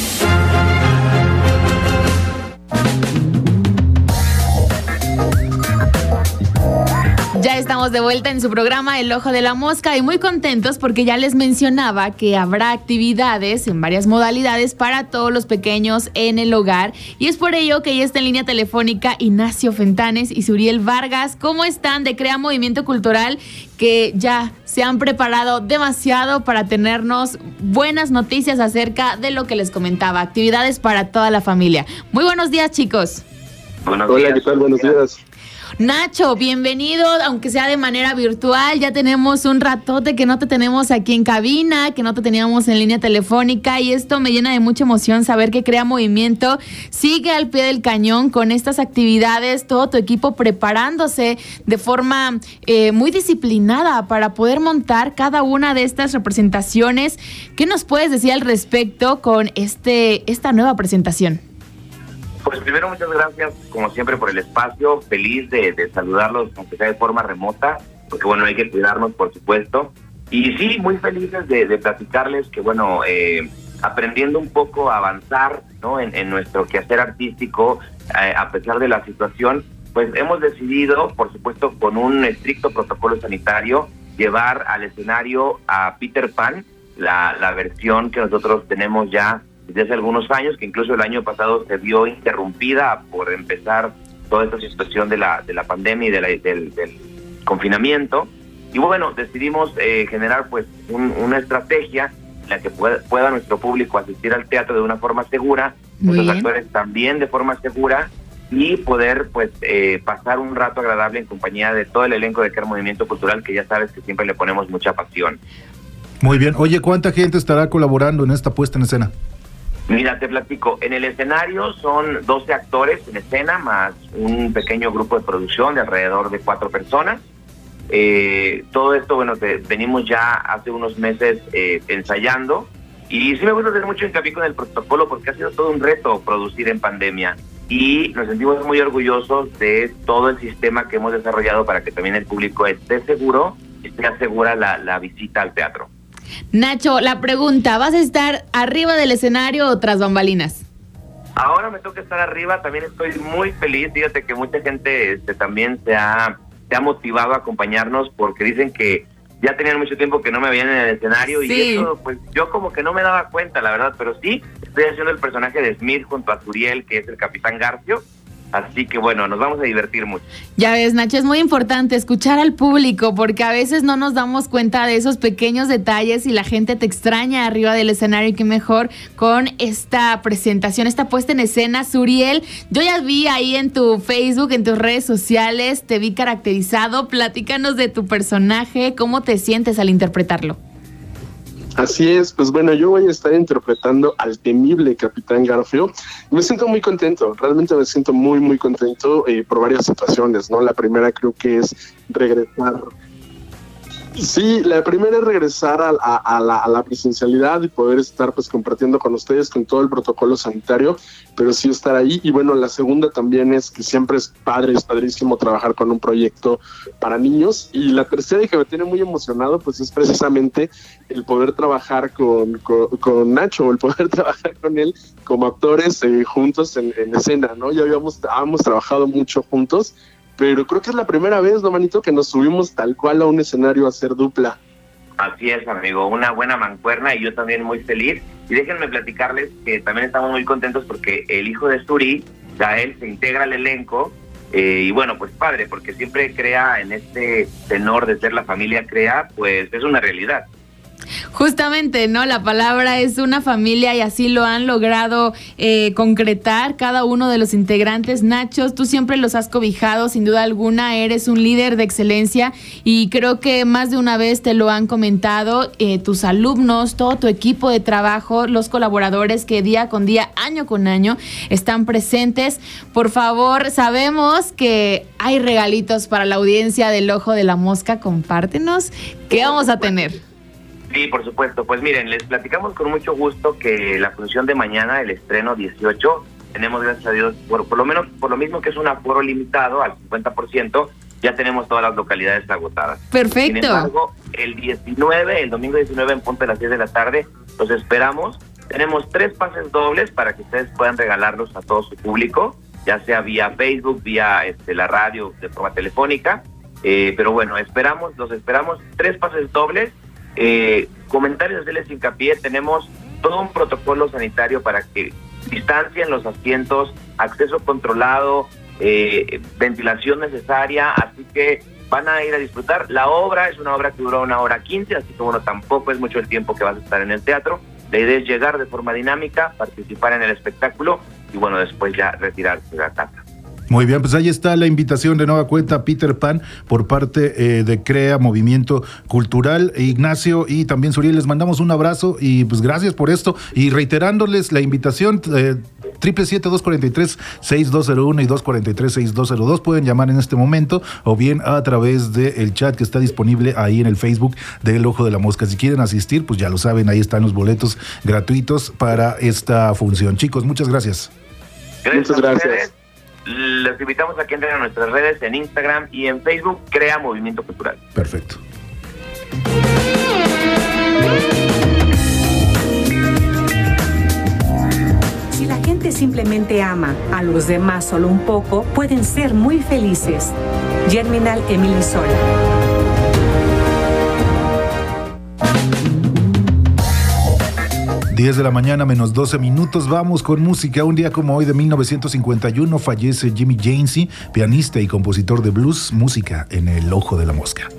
Ya estamos de vuelta en su programa El Ojo de la Mosca y muy contentos porque ya les mencionaba que habrá actividades en varias modalidades para todos los pequeños en el hogar y es por ello que ya está en línea telefónica Ignacio Fentanes y Suriel Vargas. ¿Cómo están de Crea Movimiento Cultural que ya se han preparado demasiado para tenernos buenas noticias acerca de lo que les comentaba, actividades para toda la familia? Muy buenos días, chicos. Hola, ¿qué tal? Buenos días. Nacho, bienvenido, aunque sea de manera virtual. Ya tenemos un ratote que no te tenemos aquí en cabina, que no te teníamos en línea telefónica y esto me llena de mucha emoción saber que Crea Movimiento sigue al pie del cañón con estas actividades, todo tu equipo preparándose de forma muy disciplinada para poder montar cada una de estas representaciones. ¿Qué nos puedes decir al respecto con esta nueva presentación? Pues primero, muchas gracias, como siempre, por el espacio. Feliz de saludarlos, aunque sea de forma remota, porque bueno, hay que cuidarnos, por supuesto. Y sí, muy felices de platicarles que bueno, aprendiendo un poco a avanzar, ¿no? en nuestro quehacer artístico, a pesar de la situación, pues hemos decidido, por supuesto, con un estricto protocolo sanitario, llevar al escenario a Peter Pan, la versión que nosotros tenemos ya desde hace algunos años, que incluso el año pasado se vio interrumpida por empezar toda esta situación de la pandemia y del confinamiento. Y bueno, decidimos generar pues una estrategia en la que pueda nuestro público asistir al teatro de una forma segura, nuestros actores también de forma segura, y poder pues pasar un rato agradable en compañía de todo el elenco de Crea Movimiento Cultural, que ya sabes que siempre le ponemos mucha pasión. Muy bien. Oye, ¿cuánta gente estará colaborando en esta puesta en escena? Mira, te platico. En el escenario son 12 actores en escena, más un pequeño grupo de producción de alrededor de 4 personas. Todo esto, bueno, venimos ya hace unos meses ensayando. Y sí me gusta hacer mucho hincapié con el protocolo porque ha sido todo un reto producir en pandemia. Y nos sentimos muy orgullosos de todo el sistema que hemos desarrollado para que también el público esté seguro y esté segura la visita al teatro. Nacho, la pregunta, ¿vas a estar arriba del escenario o tras bambalinas? Ahora me toca estar arriba, también estoy muy feliz, fíjate que mucha gente también se ha se ha motivado a acompañarnos porque dicen que ya tenían mucho tiempo que no me veían en el escenario y eso, pues yo como que no me daba cuenta, la verdad, pero sí estoy haciendo el personaje de Smith junto a Suriel, que es el Capitán Garfio. Así que bueno, nos vamos a divertir mucho. Ya ves, Nacho, es muy importante escuchar al público porque a veces no nos damos cuenta de esos pequeños detalles y la gente te extraña arriba del escenario y qué mejor con esta presentación, esta puesta en escena. Suriel, yo ya vi ahí en tu Facebook, en tus redes sociales, te vi caracterizado. Platícanos de tu personaje, ¿cómo te sientes al interpretarlo? Así es, pues bueno, yo voy a estar interpretando al temible Capitán Garfio. Me siento muy contento, realmente me siento muy, muy contento por varias situaciones, ¿no? La primera creo que es regresar. Sí, la primera es regresar a la presencialidad y poder estar pues compartiendo con ustedes con todo el protocolo sanitario, pero sí estar ahí. Y bueno, la segunda también es que siempre es padrísimo trabajar con un proyecto para niños. Y la tercera, y que me tiene muy emocionado, pues es precisamente el poder trabajar con Nacho, el poder trabajar con él como actores juntos en escena, ¿no? Ya habíamos trabajado mucho juntos, pero creo que es la primera vez, ¿no, manito?, que nos subimos tal cual a un escenario a hacer dupla. Así es, amigo, una buena mancuerna y yo también muy feliz. Y déjenme platicarles que también estamos muy contentos porque el hijo de Suri, Gael, se integra al elenco. Y bueno, pues padre, porque siempre Crea, en este tenor de ser la familia Crea, pues es una realidad. Justamente, ¿no? La palabra es una familia y así lo han logrado concretar cada uno de los integrantes. Nacho, tú siempre los has cobijado, sin duda alguna, eres un líder de excelencia y creo que más de una vez te lo han comentado tus alumnos, todo tu equipo de trabajo, los colaboradores que día con día, año con año, están presentes. Por favor, sabemos que hay regalitos para la audiencia del Ojo de la Mosca, compártenos. ¿Qué vamos a tener? Sí, por supuesto. Pues miren, les platicamos con mucho gusto que la función de mañana, el estreno 18, tenemos, gracias a Dios, por lo mismo que es un aforo limitado al 50%, ya tenemos todas las localidades agotadas. Perfecto. Sin embargo, el domingo 19 en punto de las 10 de la tarde, los esperamos. Tenemos 3 pases dobles para que ustedes puedan regalarlos a todo su público, ya sea vía Facebook, vía la radio, de forma telefónica. Pero bueno, los esperamos 3 pases dobles. Comentarios, hacerles hincapié, tenemos todo un protocolo sanitario para que distancien los asientos, acceso controlado, ventilación necesaria, así que van a ir a disfrutar. La obra es una obra que dura 1:15, así que bueno, tampoco es mucho el tiempo que vas a estar en el teatro. La idea es llegar de forma dinámica, participar en el espectáculo y bueno, después ya retirarse de la casa. Muy bien, pues ahí está la invitación de nueva cuenta, Peter Pan, por parte de Crea Movimiento Cultural. Ignacio y también Suriel, les mandamos un abrazo y pues gracias por esto. Y reiterándoles la invitación, 777-243-6201 y 243-6202. Pueden llamar en este momento o bien a través del chat que está disponible ahí en el Facebook del Ojo de la Mosca. Si quieren asistir, pues ya lo saben, ahí están los boletos gratuitos para esta función. Chicos, muchas gracias. Muchas gracias. Les invitamos a que entren a nuestras redes en Instagram y en Facebook, Crea Movimiento Cultural. Perfecto. Si la gente simplemente ama a los demás solo un poco, pueden ser muy felices. Germinal Emily Sola. 10 de la mañana, menos 12 minutos. Vamos con música. Un día como hoy de 1951 fallece Jimmy Jainsey, pianista y compositor de blues. Música en el Ojo de la Mosca.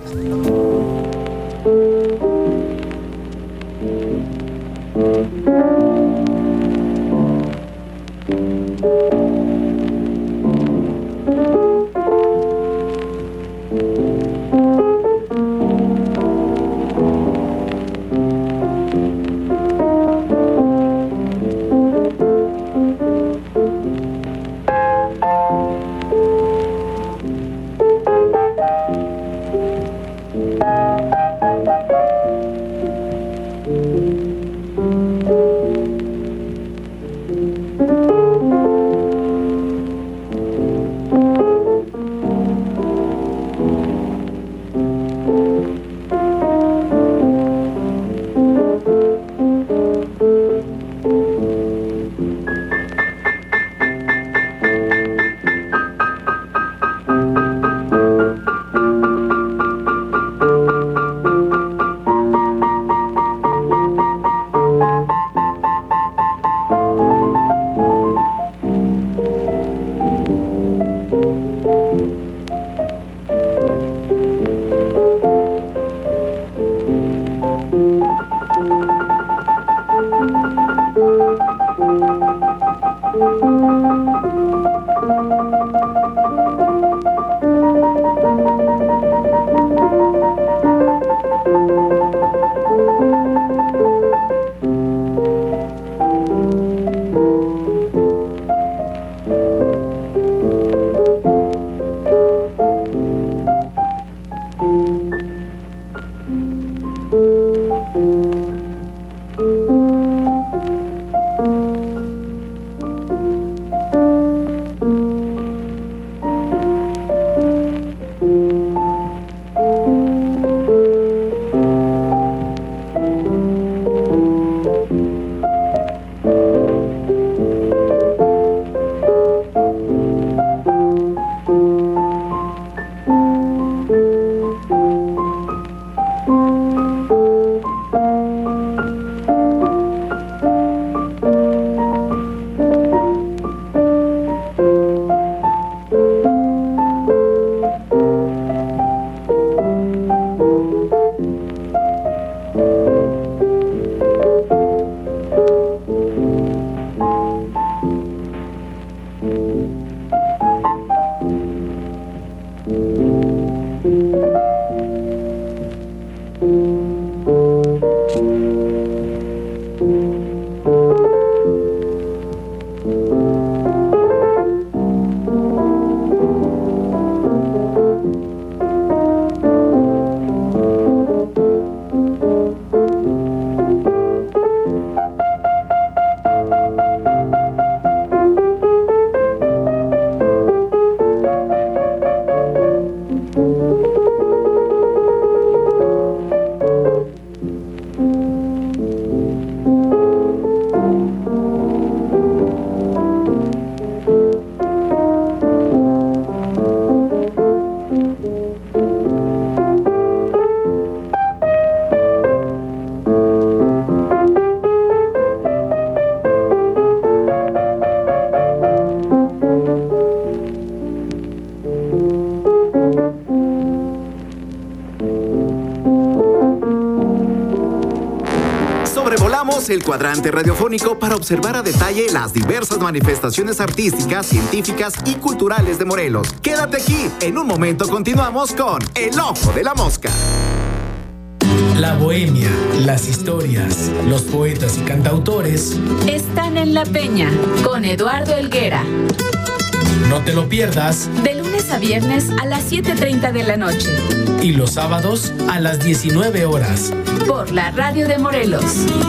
Sobrevolamos el cuadrante radiofónico para observar a detalle las diversas manifestaciones artísticas, científicas y culturales de Morelos. Quédate aquí, en un momento continuamos con El Ojo de la Mosca. La bohemia, las historias, los poetas y cantautores están en La Peña con Eduardo Helguera. No te lo pierdas. De lunes a viernes a las 7:30 de la noche. Y los sábados a las 19 horas. Por la Radio de Morelos.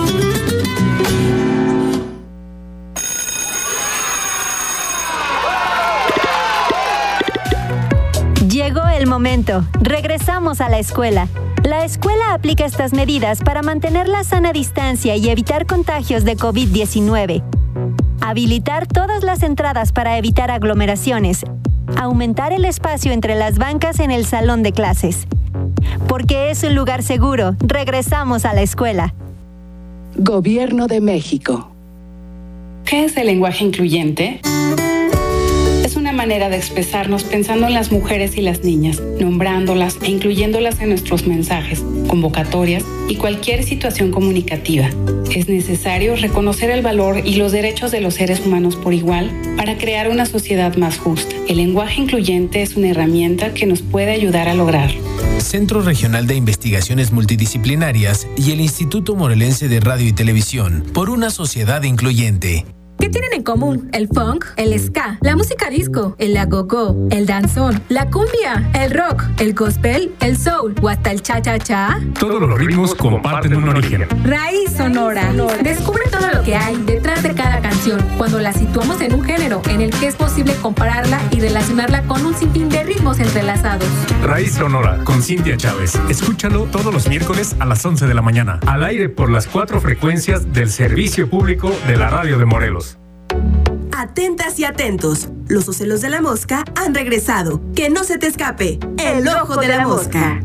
Llegó el momento. Regresamos a la escuela. La escuela aplica estas medidas para mantener la sana distancia y evitar contagios de COVID-19. Habilitar todas las entradas para evitar aglomeraciones. Aumentar el espacio entre las bancas en el salón de clases. Porque es un lugar seguro, regresamos a la escuela. Gobierno de México. ¿Qué es el lenguaje incluyente? Es una manera de expresarnos pensando en las mujeres y las niñas, nombrándolas e incluyéndolas en nuestros mensajes, convocatorias y cualquier situación comunicativa. Es necesario reconocer el valor y los derechos de los seres humanos por igual para crear una sociedad más justa. El lenguaje incluyente es una herramienta que nos puede ayudar a lograrlo. Centro Regional de Investigaciones Multidisciplinarias y el Instituto Morelense de Radio y Televisión por una sociedad incluyente. ¿Qué tienen en común? El funk, el ska, la música disco, el agogó, el danzón, la cumbia, el rock, el gospel, el soul o hasta el cha-cha-cha. Todos los ritmos comparten un origen. Raíz Sonora. Descubre todo lo que hay detrás de cada canción cuando la situamos en un género en el que es posible compararla y relacionarla con un sinfín de ritmos entrelazados. Raíz Sonora con Cintia Chávez. Escúchalo todos los miércoles a las 11 de la mañana. Al aire por las 4 frecuencias del Servicio Público de la Radio de Morelos. Atentas y atentos, los ocelos de la mosca han regresado. Que no se te escape, el ojo de la mosca.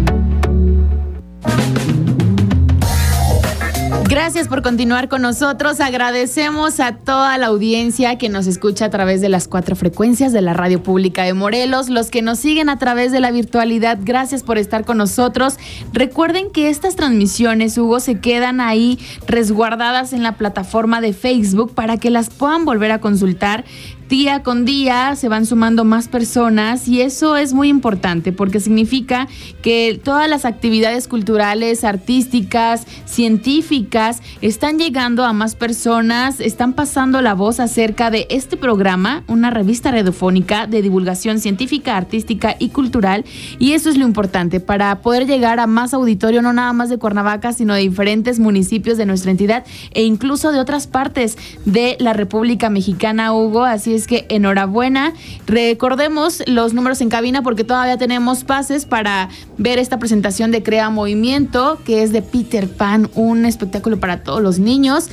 Gracias por continuar con nosotros. Agradecemos a toda la audiencia que nos escucha a través de las 4 frecuencias de la Radio Pública de Morelos, los que nos siguen a través de la virtualidad. Gracias por estar con nosotros. Recuerden que estas transmisiones, Hugo, se quedan ahí resguardadas en la plataforma de Facebook para que las puedan volver a consultar. Día con día se van sumando más personas y eso es muy importante porque significa que todas las actividades culturales, artísticas, científicas están llegando a más personas, están pasando la voz acerca de este programa, una revista radiofónica de divulgación científica, artística y cultural, y eso es lo importante para poder llegar a más auditorio, no nada más de Cuernavaca, sino de diferentes municipios de nuestra entidad e incluso de otras partes de la República Mexicana, Hugo. Así es que enhorabuena. Recordemos los números en cabina porque todavía tenemos pases para ver esta presentación de Crea Movimiento, que es de Peter Pan, un espectáculo para todos los niños.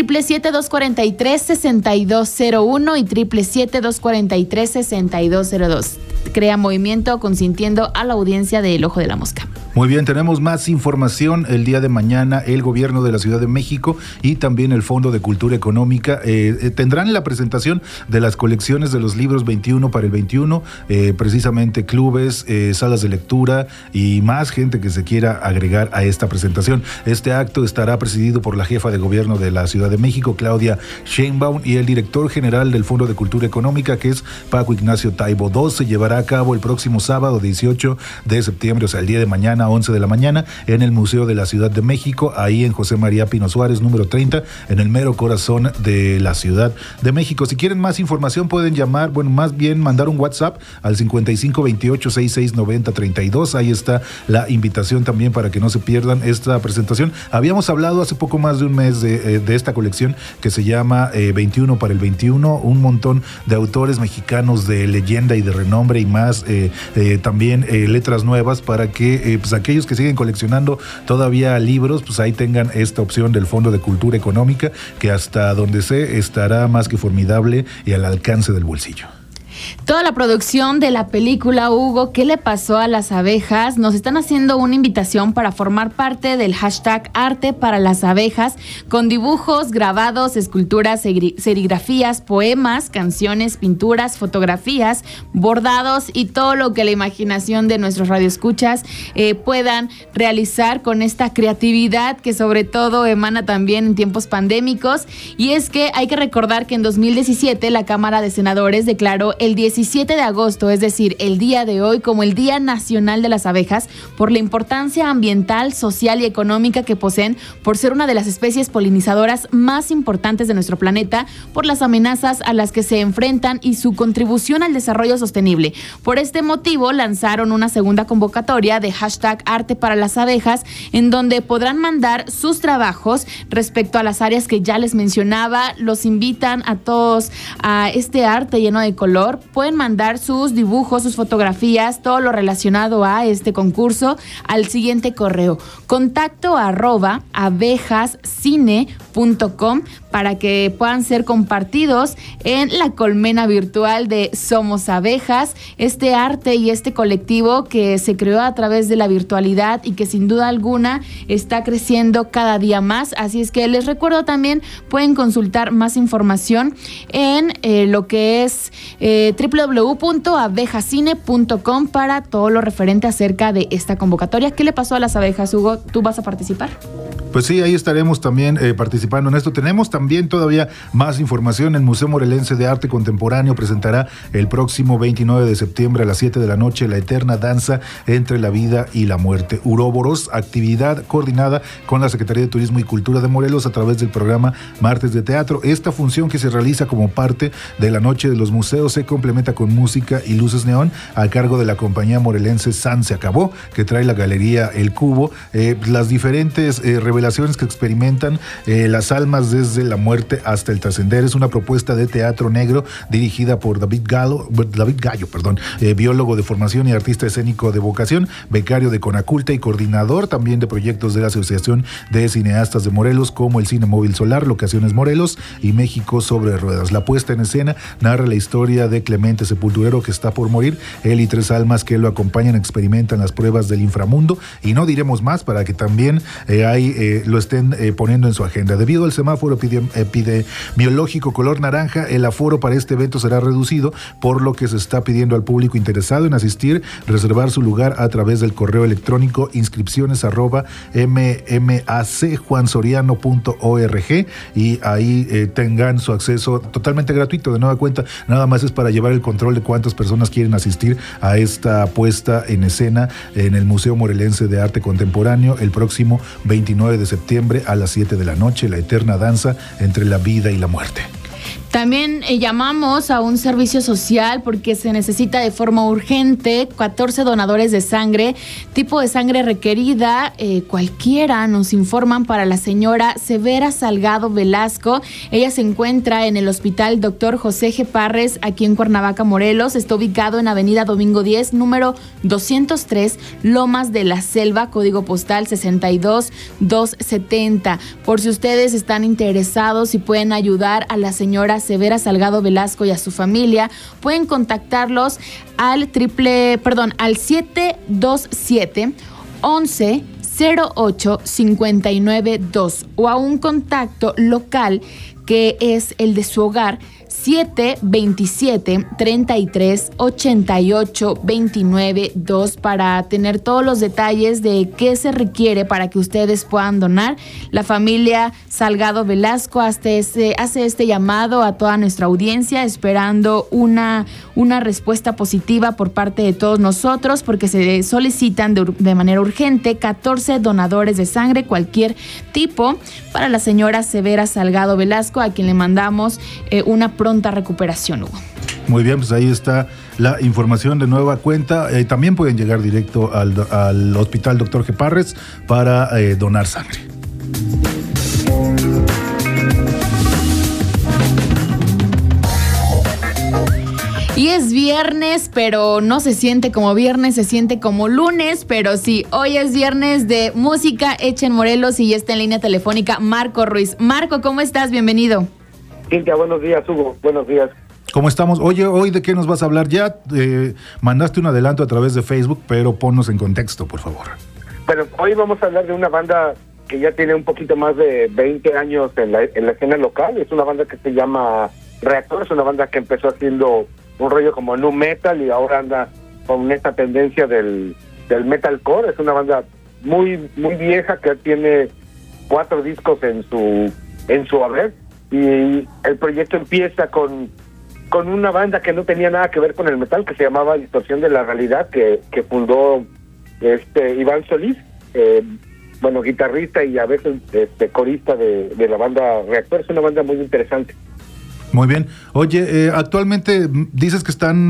777-243-6201 y 777-243-6202. Crea Movimiento, consintiendo a la audiencia de El Ojo de la Mosca. Muy bien, tenemos más información el día de mañana. El gobierno de la Ciudad de México y también el Fondo de Cultura Económica tendrán la presentación de las colecciones de los libros 21 para el 21, precisamente clubes, salas de lectura y más gente que se quiera agregar a esta presentación. Este acto estará presidido por la jefa de gobierno de la Ciudad de México, Claudia Sheinbaum, y el director general del Fondo de Cultura Económica, que es Paco Ignacio Taibo. 2 se llevará a cabo el próximo sábado 18 de septiembre, o sea, el día de mañana, 11 de la mañana, en el Museo de la Ciudad de México, ahí en José María Pino Suárez, número 30, en el mero corazón de la Ciudad de México. Si quieren más información pueden llamar, bueno, más bien mandar un WhatsApp al 5528-6690-32. Ahí está la invitación también para que no se pierdan esta presentación. Habíamos hablado hace poco más de un mes de esta colección que se llama 21 para el 21, un montón de autores mexicanos de leyenda y de renombre y más, también letras nuevas para que pues aquellos que siguen coleccionando todavía libros, pues ahí tengan esta opción del Fondo de Cultura Económica, que hasta donde sé estará más que formidable y al alcance del bolsillo. Toda la producción de la película, Hugo, ¿qué le pasó a las abejas? Nos están haciendo una invitación para formar parte del hashtag Arte para las Abejas, con dibujos, grabados, esculturas, serigrafías, poemas, canciones, pinturas, fotografías, bordados y todo lo que la imaginación de nuestros radioescuchas puedan realizar con esta creatividad que sobre todo emana también en tiempos pandémicos. Y es que hay que recordar que en 2017 la Cámara de Senadores declaró el 17 de agosto, es decir, el día de hoy, como el Día Nacional de las Abejas por la importancia ambiental, social y económica que poseen por ser una de las especies polinizadoras más importantes de nuestro planeta, por las amenazas a las que se enfrentan y su contribución al desarrollo sostenible. Por este motivo lanzaron una segunda convocatoria de hashtag Arte para las Abejas, en donde podrán mandar sus trabajos respecto a las áreas que ya les mencionaba. Los invitan a todos a este arte lleno de color. Pueden mandar sus dibujos, sus fotografías, todo lo relacionado a este concurso al siguiente correo: contacto@abejascine.com, para que puedan ser compartidos en la colmena virtual de Somos Abejas, este arte y este colectivo que se creó a través de la virtualidad y que sin duda alguna está creciendo cada día más. Así es que les recuerdo también, pueden consultar más información en lo que es www.abejascine.com para todo lo referente acerca de esta convocatoria. ¿Qué le pasó a las abejas, Hugo? ¿Tú vas a participar? Pues sí, ahí estaremos también participando en esto. Tenemos también todavía más información. El Museo Morelense de Arte Contemporáneo presentará el próximo 29 de septiembre a las 7 de la noche la eterna danza entre la vida y la muerte, Uroboros, actividad coordinada con la Secretaría de Turismo y Cultura de Morelos a través del programa Martes de Teatro. Esta función, que se realiza como parte de la Noche de los Museos, se complementa con música y luces neón a cargo de la compañía morelense San Se Acabó, que trae la galería El Cubo. Las diferentes revelaciones que experimentan las almas desde la muerte hasta el trascender. Es una propuesta de teatro negro dirigida por David Gallo, biólogo de formación y artista escénico de vocación, becario de Conaculta y coordinador también de proyectos de la Asociación de Cineastas de Morelos, como el Cine Móvil Solar, Locaciones Morelos y México sobre Ruedas. La puesta en escena narra la historia de Clemente Sepulturero, que está por morir. Él y 3 almas que lo acompañan experimentan las pruebas del inframundo, y no diremos más para que también lo estén poniendo en su agenda. Debido al semáforo epidemiológico color naranja, el aforo para este evento será reducido, por lo que se está pidiendo al público interesado en asistir reservar su lugar a través del correo electrónico inscripciones@mmacjuansoriano.org, y ahí tengan su acceso totalmente gratuito. De nueva cuenta, nada más es para llevar el control de cuántas personas quieren asistir a esta puesta en escena en el Museo Morelense de Arte Contemporáneo el próximo 29 de septiembre a las 7 de la noche, la eterna danza entre la vida y la muerte. También llamamos a un servicio social porque se necesita de forma urgente 14 donadores de sangre, tipo de sangre requerida, cualquiera, nos informan, para la señora Severa Salgado Velasco. Ella se encuentra en el Hospital Dr. José G. Parres, aquí en Cuernavaca, Morelos. Está ubicado en Avenida Domingo 10, número 203, Lomas de la Selva, código postal 62270. Por si ustedes están interesados y pueden ayudar a la señora Severa Salgado Velasco y a su familia, pueden contactarlos al 727 11 08 592 o a un contacto local que es el de su hogar, 727-33-88-29-2, para tener todos los detalles de qué se requiere para que ustedes puedan donar. La familia Salgado Velasco hace este llamado a toda nuestra audiencia, esperando una respuesta positiva por parte de todos nosotros, porque se solicitan de manera urgente 14 donadores de sangre, cualquier tipo, para la señora Severa Salgado Velasco, a quien le mandamos una pronta recuperación, Hugo. Muy bien, pues ahí está la información de nueva cuenta. También pueden llegar directo al Hospital Dr. G. Parres para donar sangre. Y es viernes, pero no se siente como viernes, se siente como lunes, pero sí, hoy es viernes de música hecha en Morelos y ya está en línea telefónica Marco Ruiz. Marco, ¿cómo estás? Bienvenido. Cintia, buenos días, Hugo, buenos días. ¿Cómo estamos? Oye, ¿hoy de qué nos vas a hablar? Ya mandaste un adelanto a través de Facebook, pero ponnos en contexto, por favor. Bueno, hoy vamos a hablar de una banda que ya tiene un poquito más de 20 años en la escena local. Es una banda que se llama Reactor, es una banda que empezó haciendo un rollo como nu metal y ahora anda con esta tendencia del metalcore. Es una banda muy vieja que tiene 4 discos en su haber, y el proyecto empieza con una banda que no tenía nada que ver con el metal, que se llamaba Distorsión de la Realidad, que fundó Iván Solís, guitarrista y a veces corista de la banda Reactor. Es una banda muy interesante. Muy bien. Oye, actualmente dices que están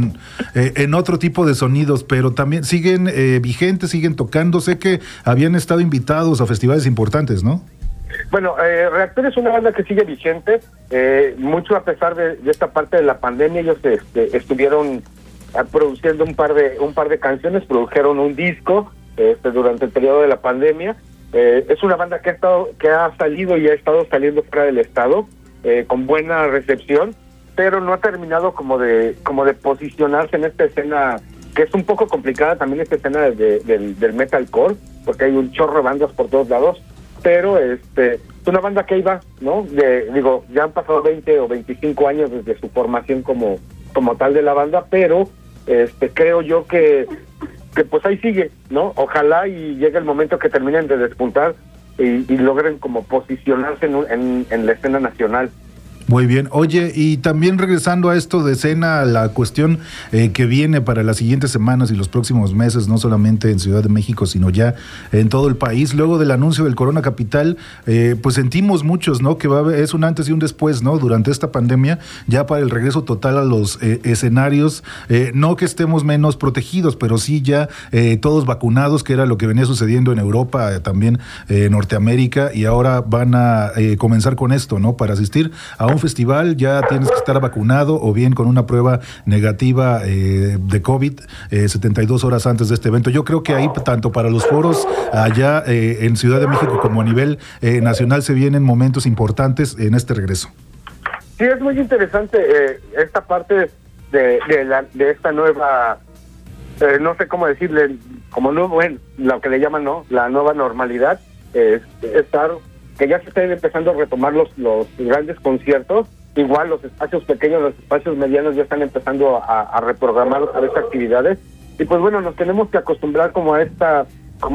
en otro tipo de sonidos, pero también siguen vigentes, siguen tocando. Sé que habían estado invitados a festivales importantes, ¿no? Bueno, Reactor es una banda que sigue vigente, mucho a pesar de esta parte de la pandemia. Ellos estuvieron produciendo un par de canciones, produjeron un disco durante el periodo de la pandemia. Es una banda que ha salido y ha estado saliendo fuera del estado, con buena recepción, pero no ha terminado como de posicionarse en esta escena, que es un poco complicada también, esta escena del metalcore, porque hay un chorro de bandas por todos lados, pero es una banda que ahí va, ¿no? Ya han pasado 20 o 25 años desde su formación como tal de la banda, pero creo yo que pues ahí sigue, ¿no? Ojalá y llegue el momento que terminen de despuntar y logren como posicionarse en la escena nacional. Muy bien. Oye, y también regresando a esto de escena, la cuestión que viene para las siguientes semanas y los próximos meses, no solamente en Ciudad de México, sino ya en todo el país. Luego del anuncio del Corona Capital, pues sentimos muchos, ¿no? Que es un antes y un después, ¿no? Durante esta pandemia, ya para el regreso total a los escenarios, no que estemos menos protegidos, pero sí ya todos vacunados, que era lo que venía sucediendo en Europa, también Norteamérica, y ahora van a comenzar con esto, ¿no? Para asistir a un festival ya tienes que estar vacunado o bien con una prueba negativa de COVID 72 horas antes de este evento. Yo creo que ahí, tanto para los foros allá en Ciudad de México como a nivel nacional, se vienen momentos importantes en este regreso. Sí, es muy interesante esta parte de esta nueva, no sé cómo decirle, como lo que le llaman, ¿no? La nueva normalidad, que ya se están empezando a retomar los grandes conciertos. Igual los espacios pequeños, los espacios medianos ya están empezando a reprogramar otra vez actividades, y pues bueno, nos tenemos que acostumbrar a esta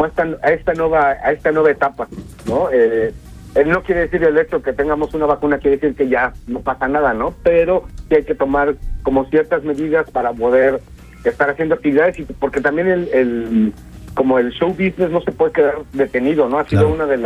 nueva etapa, ¿no? No quiere decir el hecho que tengamos una vacuna, quiere decir que ya no pasa nada, ¿no? Pero sí hay que tomar como ciertas medidas para poder estar haciendo actividades, y porque también el show business no se puede quedar detenido, ¿no? Ha sido una de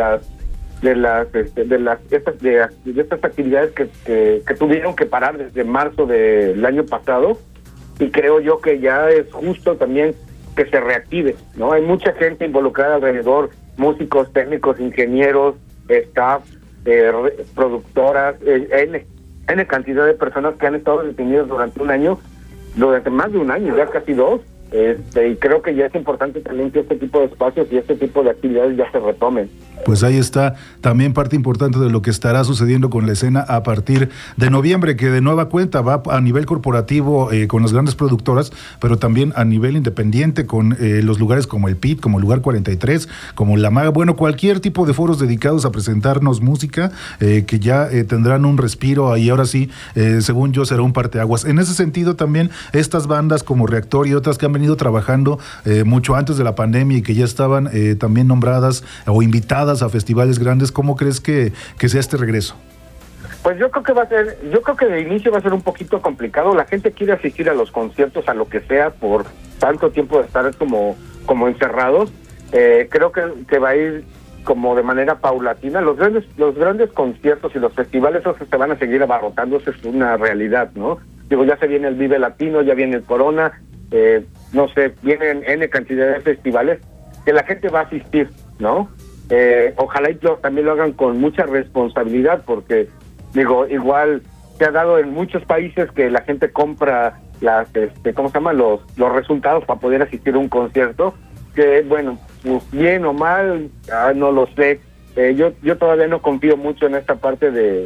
estas actividades que tuvieron que parar desde marzo del año pasado, y creo yo que ya es justo también que se reactive, ¿no? Hay mucha gente involucrada alrededor, músicos, técnicos, ingenieros, staff, productoras, N cantidad de personas que han estado detenidas durante más de un año, ya casi 2. Y creo que ya es importante también que este tipo de espacios y este tipo de actividades ya se retomen. Pues ahí está también parte importante de lo que estará sucediendo con la escena a partir de noviembre, que de nueva cuenta va a nivel corporativo con las grandes productoras, pero también a nivel independiente con los lugares como el PIT, como Lugar 43, como La Maga, bueno, cualquier tipo de foros dedicados a presentarnos música, que ya tendrán un respiro, y ahora sí, según yo, será un parteaguas. En ese sentido también, estas bandas como Reactor y otras que han venido trabajando mucho antes de la pandemia y que ya estaban también nombradas o invitadas a festivales grandes, ¿cómo crees que sea este regreso? Pues yo creo que de inicio va a ser un poquito complicado. La gente quiere asistir a los conciertos, a lo que sea, por tanto tiempo de estar como encerrados. Creo que va a ir como de manera paulatina. Los grandes conciertos y los festivales, esos se van a seguir abarrotando, eso es una realidad, ¿no? Ya se viene el Vive Latino, ya viene el Corona, no sé, vienen N cantidad de festivales que la gente va a asistir, ¿no? Ojalá y también lo hagan con mucha responsabilidad, porque igual se ha dado en muchos países que la gente compra los resultados para poder asistir a un concierto, que bueno, pues bien o mal, no lo sé. Yo todavía no confío mucho en esta parte de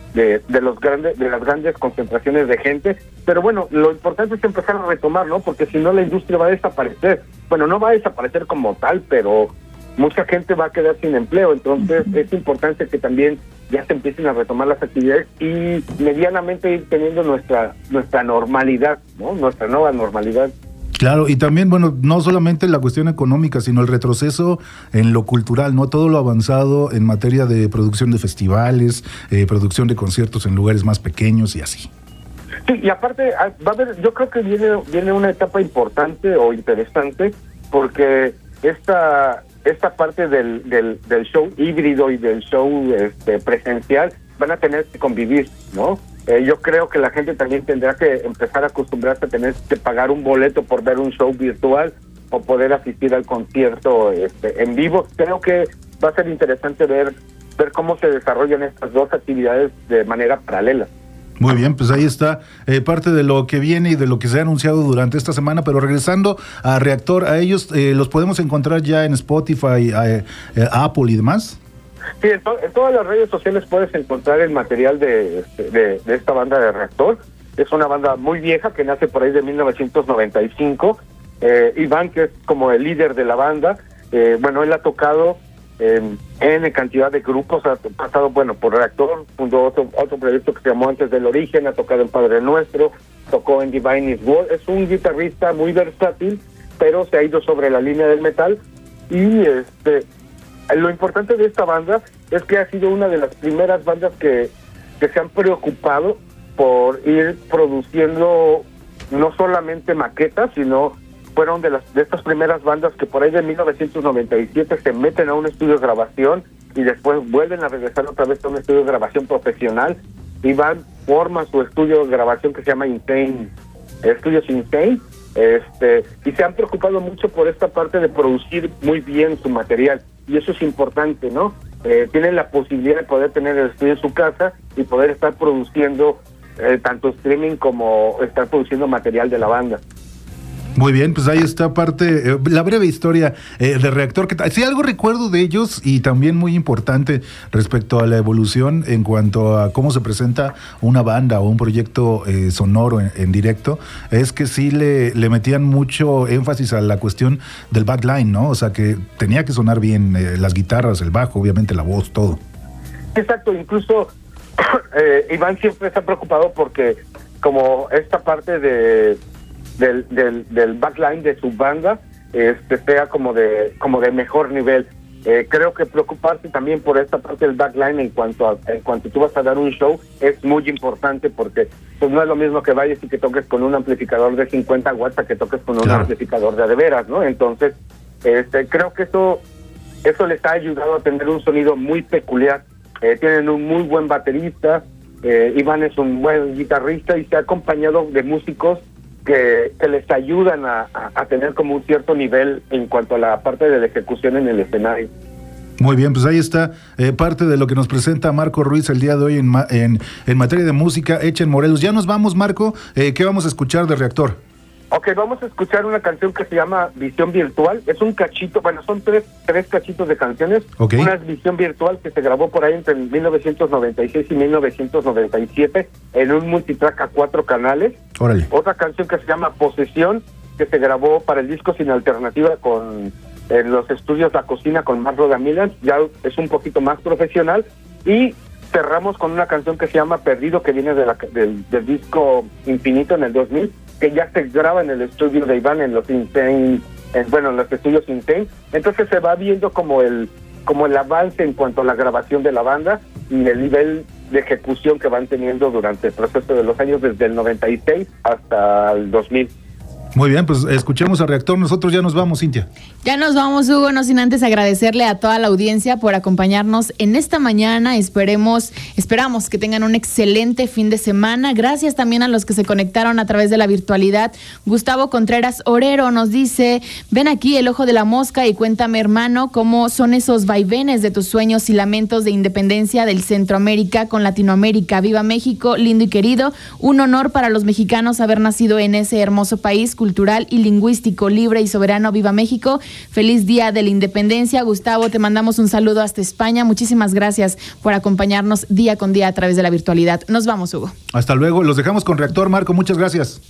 las grandes concentraciones de gente. Pero bueno, lo importante es empezar a retomar, ¿no? Porque si no, la industria va a desaparecer. Bueno, no va a desaparecer como tal, pero mucha gente va a quedar sin empleo. Entonces es importante que también ya se empiecen a retomar las actividades y medianamente ir teniendo nuestra normalidad, ¿no? Nuestra nueva normalidad. Claro, y también, bueno, no solamente la cuestión económica, sino el retroceso en lo cultural, ¿no? Todo lo avanzado en materia de producción de festivales, producción de conciertos en lugares más pequeños y así. Sí, y aparte, va a haber, yo creo que viene una etapa importante o interesante, porque esta parte del show híbrido y del show presencial van a tener que convivir, ¿no? Yo creo que la gente también tendrá que empezar a acostumbrarse a tener que pagar un boleto por ver un show virtual o poder asistir al concierto en vivo. Creo que va a ser interesante ver cómo se desarrollan estas dos actividades de manera paralela. Muy bien, pues ahí está parte de lo que viene y de lo que se ha anunciado durante esta semana, pero regresando a Reactor, a ellos los podemos encontrar ya en Spotify, Apple y demás. Sí, en todas las redes sociales puedes encontrar el material de esta banda de Reactor. Es una banda muy vieja que nace por ahí de 1995. Iván, que es como el líder de la banda, bueno, él ha tocado en cantidad de grupos, ha pasado, bueno, por Reactor, fundó otro proyecto que se llamó Antes del Origen, ha tocado en Padre Nuestro, tocó en Divine is War. Es un guitarrista muy versátil, pero se ha ido sobre la línea del metal. Y lo importante de esta banda es que ha sido una de las primeras bandas que se han preocupado por ir produciendo no solamente maquetas, sino fueron de estas primeras bandas que por ahí de 1997 se meten a un estudio de grabación y después vuelven a regresar otra vez a un estudio de grabación profesional y forman su estudio de grabación que se llama Insane, Estudios Insane, y se han preocupado mucho por esta parte de producir muy bien su material. Y eso es importante, ¿no? Tienen la posibilidad de poder tener el estudio en su casa y poder estar produciendo tanto streaming como estar produciendo material de la banda. Muy bien, pues ahí está parte, la breve historia de Reactor. Sí, algo recuerdo de ellos y también muy importante respecto a la evolución en cuanto a cómo se presenta una banda o un proyecto sonoro en directo, es que sí le metían mucho énfasis a la cuestión del backline, ¿no? O sea, que tenía que sonar bien las guitarras, el bajo, obviamente la voz, todo. Exacto, incluso Iván siempre se ha preocupado porque como esta parte del backline de su banda sea como de mejor nivel. Creo que preocuparse también por esta parte del backline en cuanto tú vas a dar un show es muy importante, porque pues no es lo mismo que vayas y que toques con un amplificador de 50 watts a que toques con un amplificador de veras, ¿no? Entonces creo que eso les ha ayudado a tener un sonido muy peculiar. Tienen un muy buen baterista, Iván es un buen guitarrista y se ha acompañado de músicos que les ayudan a tener como un cierto nivel en cuanto a la parte de la ejecución en el escenario. Muy bien, pues ahí está parte de lo que nos presenta Marco Ruiz el día de hoy en materia de música hecha en Morelos. Ya nos vamos, Marco. ¿Qué vamos a escuchar de Reactor? Ok, vamos a escuchar una canción que se llama Visión Virtual. Es un cachito, bueno, son tres cachitos de canciones. Okay. Una es Visión Virtual, que se grabó por ahí entre 1996 y 1997 en un multitrack a 4 canales. Órale. Otra canción que se llama Posesión, que se grabó para el disco Sin Alternativa en los estudios La Cocina con Mark Rodamilan. Ya es un poquito más profesional. Y cerramos con una canción que se llama Perdido, que viene del disco Infinito en el 2000, que ya se graba en el estudio de Iván en los Insane, en los estudios Insane. Entonces se va viendo como el avance en cuanto a la grabación de la banda y el nivel de ejecución que van teniendo durante el proceso de los años desde el 96 hasta el 2000. Muy bien, pues escuchemos a Reactor. Nosotros ya nos vamos, Cintia. Ya nos vamos, Hugo, no sin antes agradecerle a toda la audiencia por acompañarnos en esta mañana. Esperamos que tengan un excelente fin de semana. Gracias también a los que se conectaron a través de la virtualidad. Gustavo Contreras Orero nos dice: ven aquí, el ojo de la mosca, y cuéntame, hermano, cómo son esos vaivenes de tus sueños y lamentos de independencia del Centroamérica con Latinoamérica. Viva México, lindo y querido. Un honor para los mexicanos haber nacido en ese hermoso país cultural y lingüístico, libre y soberano. ¡Viva México! Feliz Día de la Independencia. Gustavo, te mandamos un saludo hasta España. Muchísimas gracias por acompañarnos día con día a través de la virtualidad. Nos vamos, Hugo. Hasta luego. Los dejamos con Reactor. Marco, muchas gracias.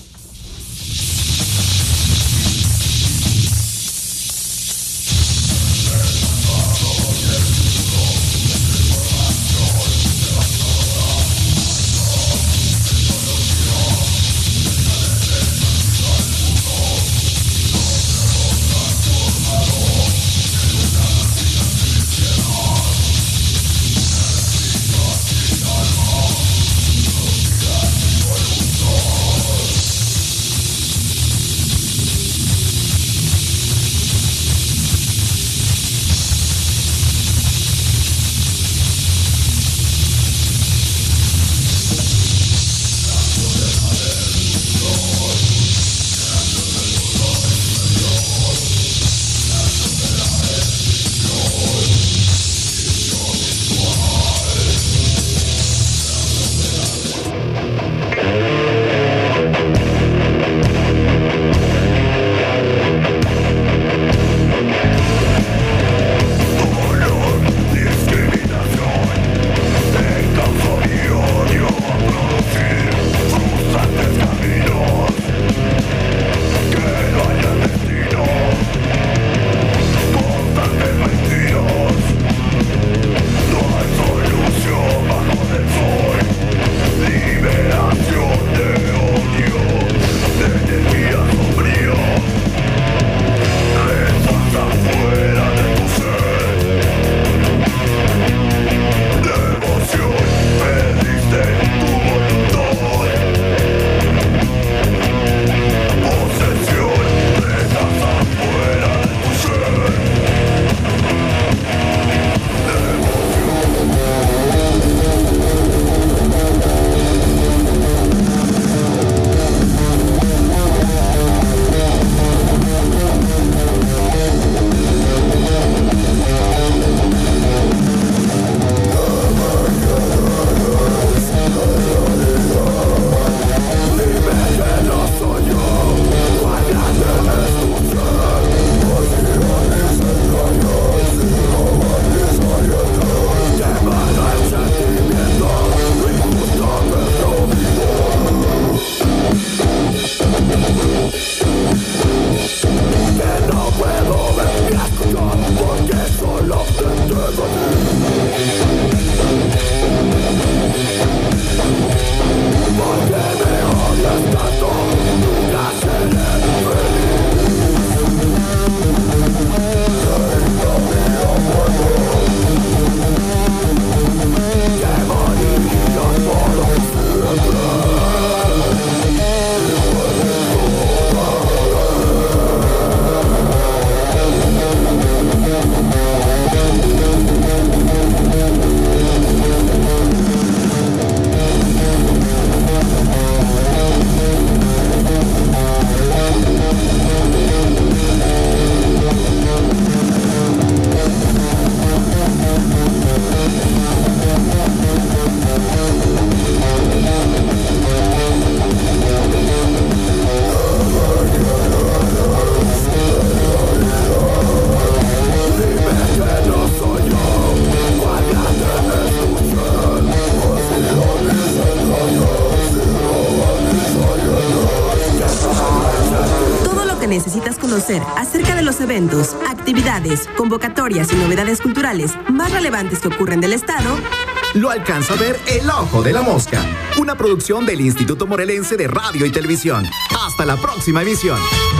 necesitas conocer acerca de los eventos, actividades, convocatorias y novedades culturales más relevantes que ocurren del Estado, lo alcanza a ver El Ojo de la Mosca, una producción del Instituto Morelense de Radio y Televisión. Hasta la próxima emisión.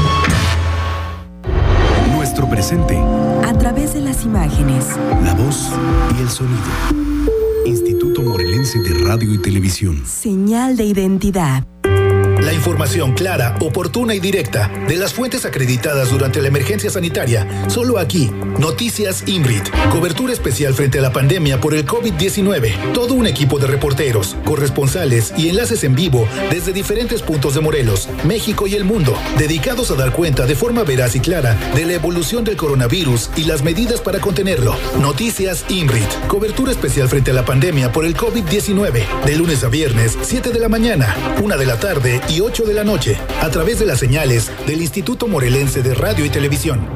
Nuestro presente. A través de las imágenes, La voz y el sonido. Instituto Morelense de Radio y Televisión. Señal de identidad. La información clara, oportuna y directa de las fuentes acreditadas durante la emergencia sanitaria. Solo aquí, Noticias INRIT. Cobertura especial frente a la pandemia por el COVID-19. Todo un equipo de reporteros, corresponsales y enlaces en vivo desde diferentes puntos de Morelos, México y el mundo, dedicados a dar cuenta de forma veraz y clara de la evolución del coronavirus y las medidas para contenerlo. Noticias INRIT. Cobertura especial frente a la pandemia por el COVID-19. De lunes a viernes, 7 de la mañana, 1 de la tarde y 8 8 de la noche, a través de las señales del Instituto Morelense de Radio y Televisión.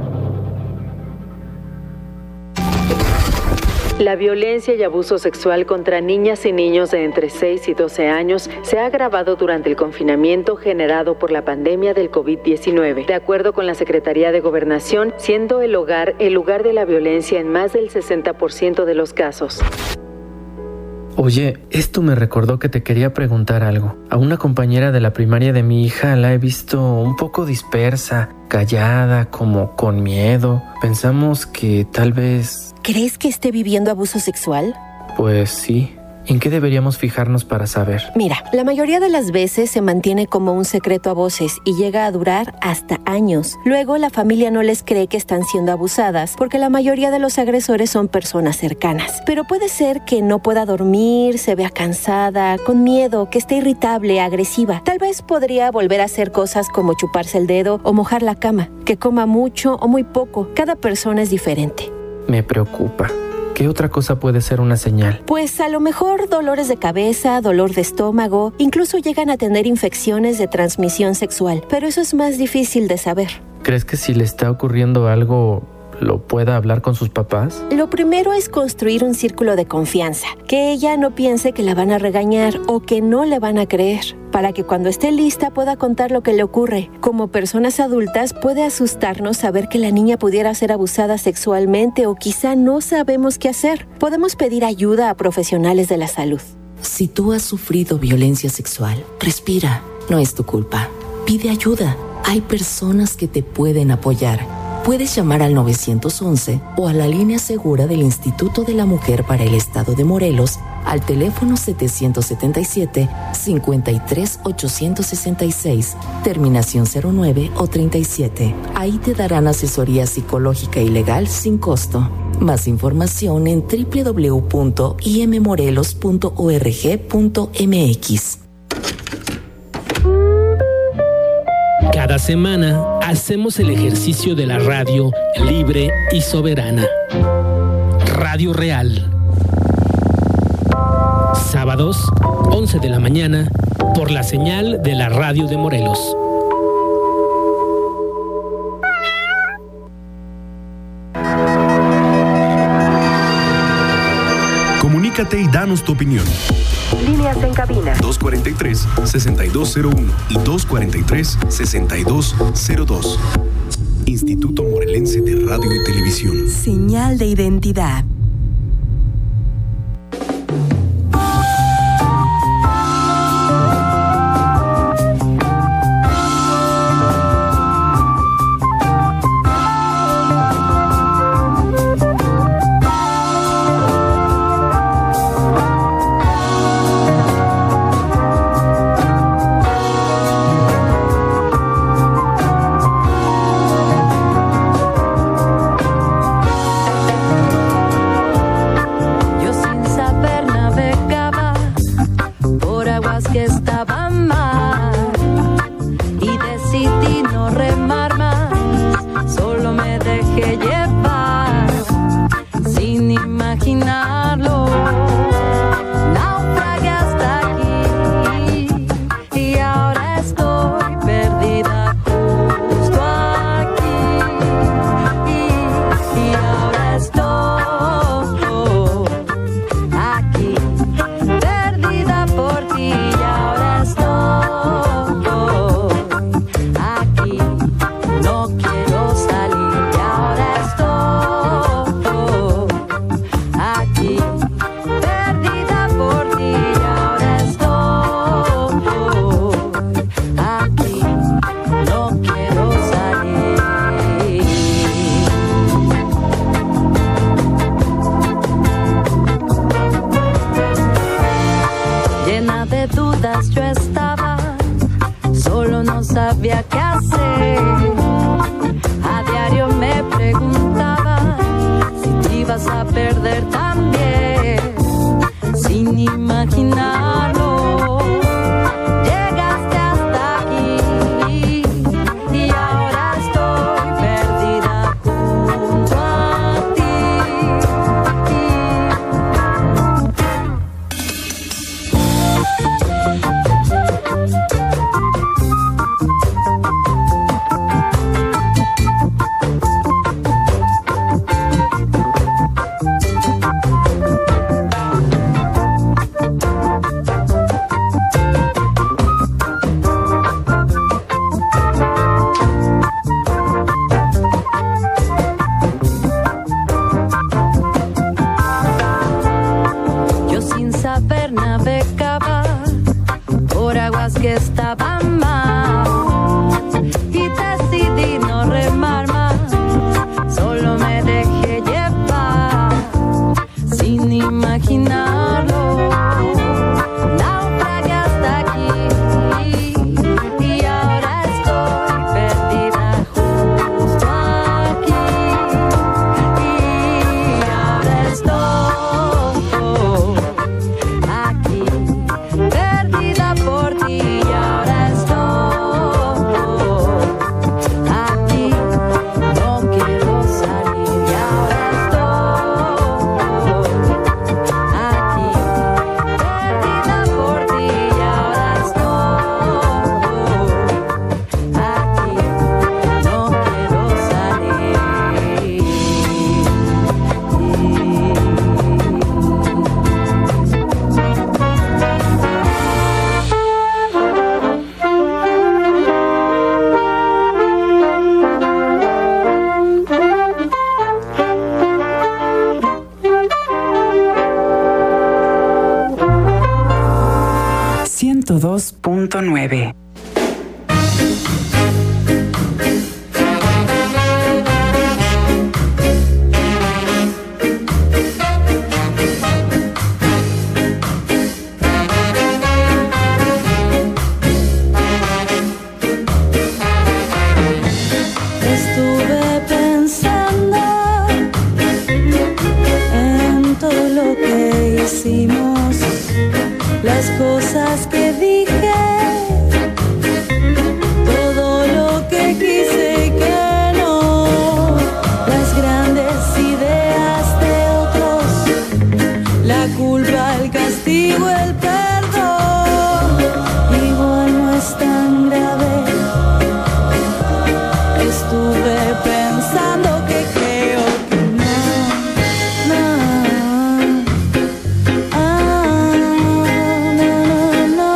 La violencia y abuso sexual contra niñas y niños de entre 6 y 12 años se ha agravado durante el confinamiento generado por la pandemia del COVID-19. De acuerdo con la Secretaría de Gobernación, siendo el hogar el lugar de la violencia en más del 60% de los casos. Oye, esto me recordó que te quería preguntar algo. A una compañera de la primaria de mi hija la he visto un poco dispersa, callada, como con miedo. Pensamos que tal vez... ¿Crees que esté viviendo abuso sexual? Pues sí. ¿En qué deberíamos fijarnos para saber? Mira, la mayoría de las veces se mantiene como un secreto a voces y llega a durar hasta años. Luego la familia no les cree que están siendo abusadas porque la mayoría de los agresores son personas cercanas. Pero puede ser que no pueda dormir, se vea cansada, con miedo, que esté irritable, agresiva. Tal vez podría volver a hacer cosas como chuparse el dedo o mojar la cama, que coma mucho o muy poco. Cada persona es diferente. Me preocupa. ¿Qué otra cosa puede ser una señal? Pues a lo mejor dolores de cabeza, dolor de estómago, incluso llegan a tener infecciones de transmisión sexual, pero eso es más difícil de saber. ¿Crees que si le está ocurriendo algo, lo pueda hablar con sus papás? Lo primero es construir un círculo de confianza, que ella no piense que la van a regañar o que no le van a creer, para que cuando esté lista pueda contar lo que le ocurre. Como personas adultas puede asustarnos saber que la niña pudiera ser abusada sexualmente o quizá no sabemos qué hacer. Podemos pedir ayuda a profesionales de la salud. Si tú has sufrido violencia sexual, respira, no es tu culpa. Pide ayuda, hay personas que te pueden apoyar. Puedes llamar al 911 o a la línea segura del Instituto de la Mujer para el Estado de Morelos al teléfono 777-53-866, terminación 09 o 37. Ahí te darán asesoría psicológica y legal sin costo. Más información en www.immorelos.org.mx. Cada semana hacemos el ejercicio de la radio libre y soberana. Radio Real. Sábados, 11 de la mañana, por la señal de la radio de Morelos. Comunícate y danos tu opinión. Líneas en cabina. 243-6201 y 243-6202. Instituto Morelense de Radio y Televisión. Señal de identidad. que estaba mal y decidí no remar más. Solo me dejé llevar sin imaginarlo. Naufragué hasta aquí y ahora estoy perdida justo aquí. Y ahora estoy aquí, perdida por ti. Y ahora estoy aquí, no quiero salir. Y ahora estoy aquí, perdida por ti. Y ahora estoy aquí, no quiero salir. 102.9. Estuve pensando en todo lo que hicimos, las cosas que dije, todo lo que quise y que no, las grandes ideas de otros, la culpa, el castigo, el perdón, igual no es tan grave. Estuve pensando que creo que no, no, no.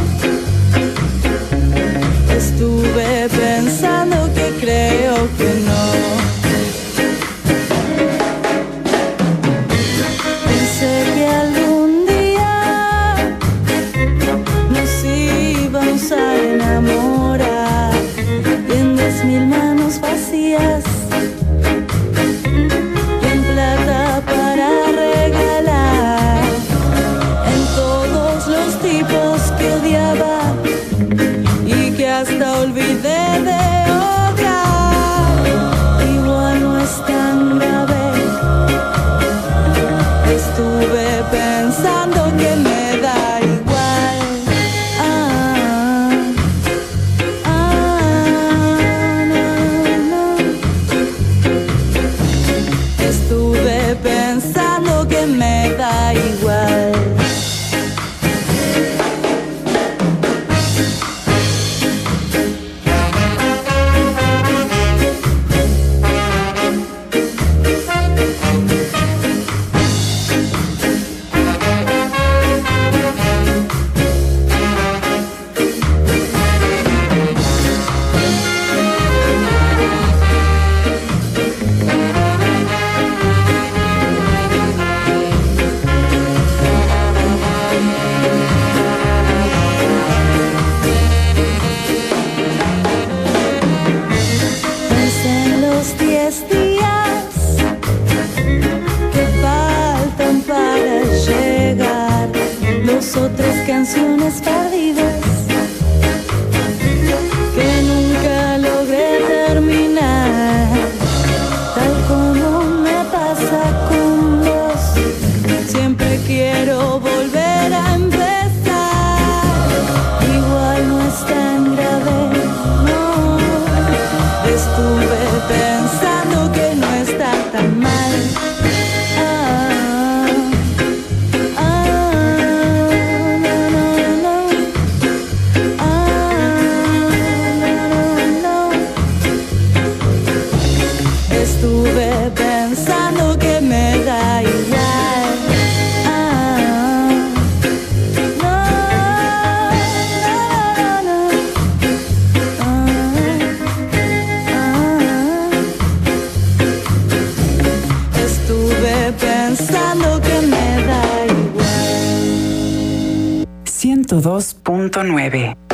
Estuve pensando que creo que no. Pensé que algún día nos íbamos a enamorar y en 10,000 manos vacías y en plata para regalar, en todos los tipos que odiaba y que hasta olvidé de odiar, igual no es tan grave. Estuve pensando que me da igual. Estuve pensando que me da igual. Pensé en los 10 días que faltan para llegar, los otras canciones perdidas que nunca logré terminar, tal como me pasa con vos. Siempre quiero volver a empezar, igual no es tan grave, no. Estuve pensando que no está tan mal. Estuve pensando que me da igual. Estuve pensando que me da igual. 102.9.